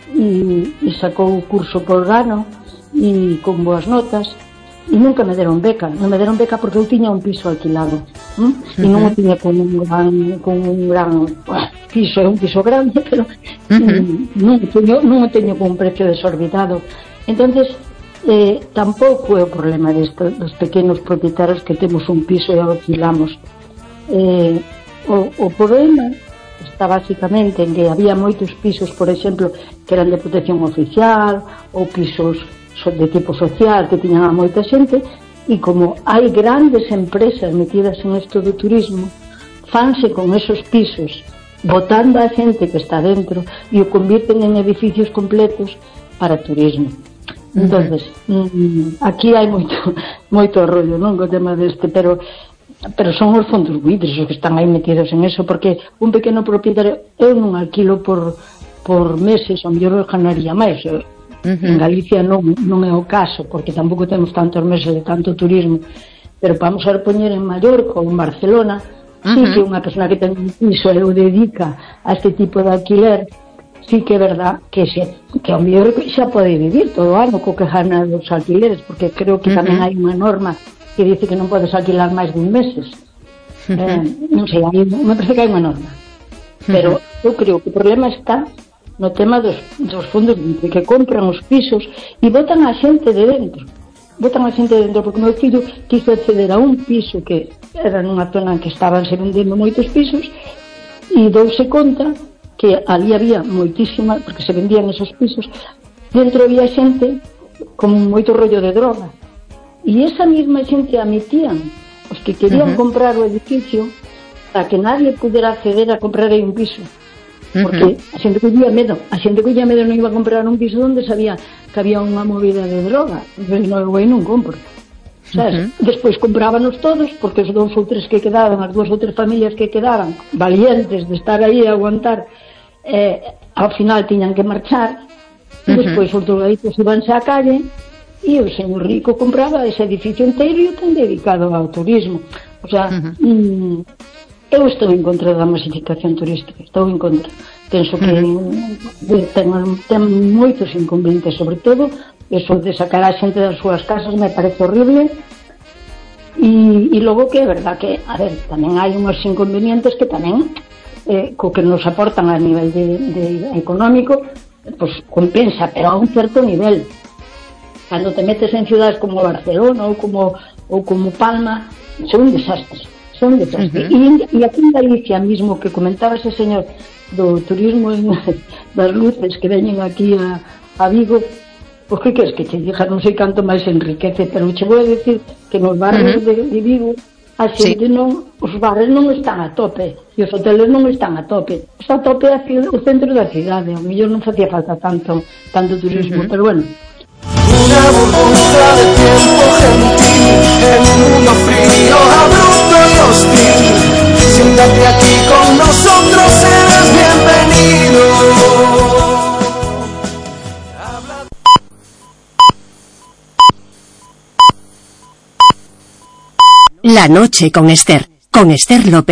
e, e sacou o curso por ano e con boas notas e nunca me deron beca, non me deron beca porque eu tiña un piso alquilado, ¿eh? Uh -huh. E non o tiña con un gran, con un gran uh, piso, é un piso grande, pero uh -huh. non, teño, non o teño con un precio desorbitado. Entonces eh, tampouco é o problema desto, dos pequenos propietarios que temos un piso e alquilamos. Eh, o, o problema está basicamente en que había moitos pisos, por exemplo, que eran de protección oficial ou pisos de tipo social que tiñan a moita xente, e como hai grandes empresas metidas en isto do turismo, fanse con esos pisos botando a xente que está dentro e o convirten en edificios completos para turismo. Entonces, mm, aquí hai moito moito rollo, non, co tema deste, pero pero son os fondos buitres os que están aí metidos en eso, porque un pequeno propietario, eu non alquilo por por meses, ou mellor ganaría máis. Uh-huh. En Galicia non, non é o caso, porque tampouco temos tantos meses de tanto turismo, pero vamos a poñer en Mallorca ou en Barcelona, uh-huh. sí que unha persona que ten un piso e o dedica a este tipo de alquiler, sí que é verdad que xe, que ao mellor xa pode vivir todo o ano co que gana dos alquileres, porque creo que uh-huh. tamén hai unha norma que dice que non podes alquilar máis de un meses. Uh-huh. eh, non sei, hai, me parece que hai unha norma, uh-huh. pero eu creo que o problema está no tema dos, dos fondos que compran os pisos e botan a xente de dentro botan a xente de dentro, porque meu fillo quiso acceder a un piso que era nunha zona en que estaban se vendendo moitos pisos e douse conta que ali había moitísima, porque se vendían esos pisos, dentro había xente con moito rollo de droga e esa mesma xente a metían os que querían uh-huh. comprar o edificio para que nadie pudera acceder a comprar aí un piso, porque a xente que ía medo a xente que ía medo non iba a comprar un piso onde sabía que había unha movida de droga. Entón, non, eu non compro, sabes? Uh-huh. Despois comprábanos todos, porque os dous ou tres que quedaban, as dúas ou tres familias que quedaban valientes de estar aí a aguantar, eh, ao final tiñan que marchar, e uh-huh. despois os drogaditos ibanse á calle e o señor rico compraba ese edificio inteiro e o ten dedicado ao turismo. O sea, uh-huh. mm, eu estou en contra da masificación turística, estou en contra. Penso que uh-huh. ten, ten moitos inconvenientes, sobre todo eso de sacar a xente das súas casas me parece horrible, e, e logo que é verdad que, a ver, tamén hai unhos inconvenientes que tamén eh, co que nos aportan a nivel de, de económico, pues compensa, pero a un certo nivel. Cando te metes en ciudades como Barcelona ou como, ou como Palma, son un desastre, son un desastre. Uh-huh. E, e aquí en Galicia mismo, que comentaba ese señor do turismo en, das luces que veñen aquí a, a Vigo, pois que queres que te diga, non sei canto máis enriquece, pero che vou a decir que nos barrios uh-huh. de, de Vigo a xente sí. non, os bares non están a tope e os hoteles non están a tope, está a tope a ciudad, o centro da cidade, ao mellor non facía falta tanto tanto turismo, uh-huh. pero bueno. Una burbuja de tiempo gentil en un mundo frío, abrupto y hostil. Siéntate aquí con nosotros, eres bienvenido. La noche con Esther, con Esther López.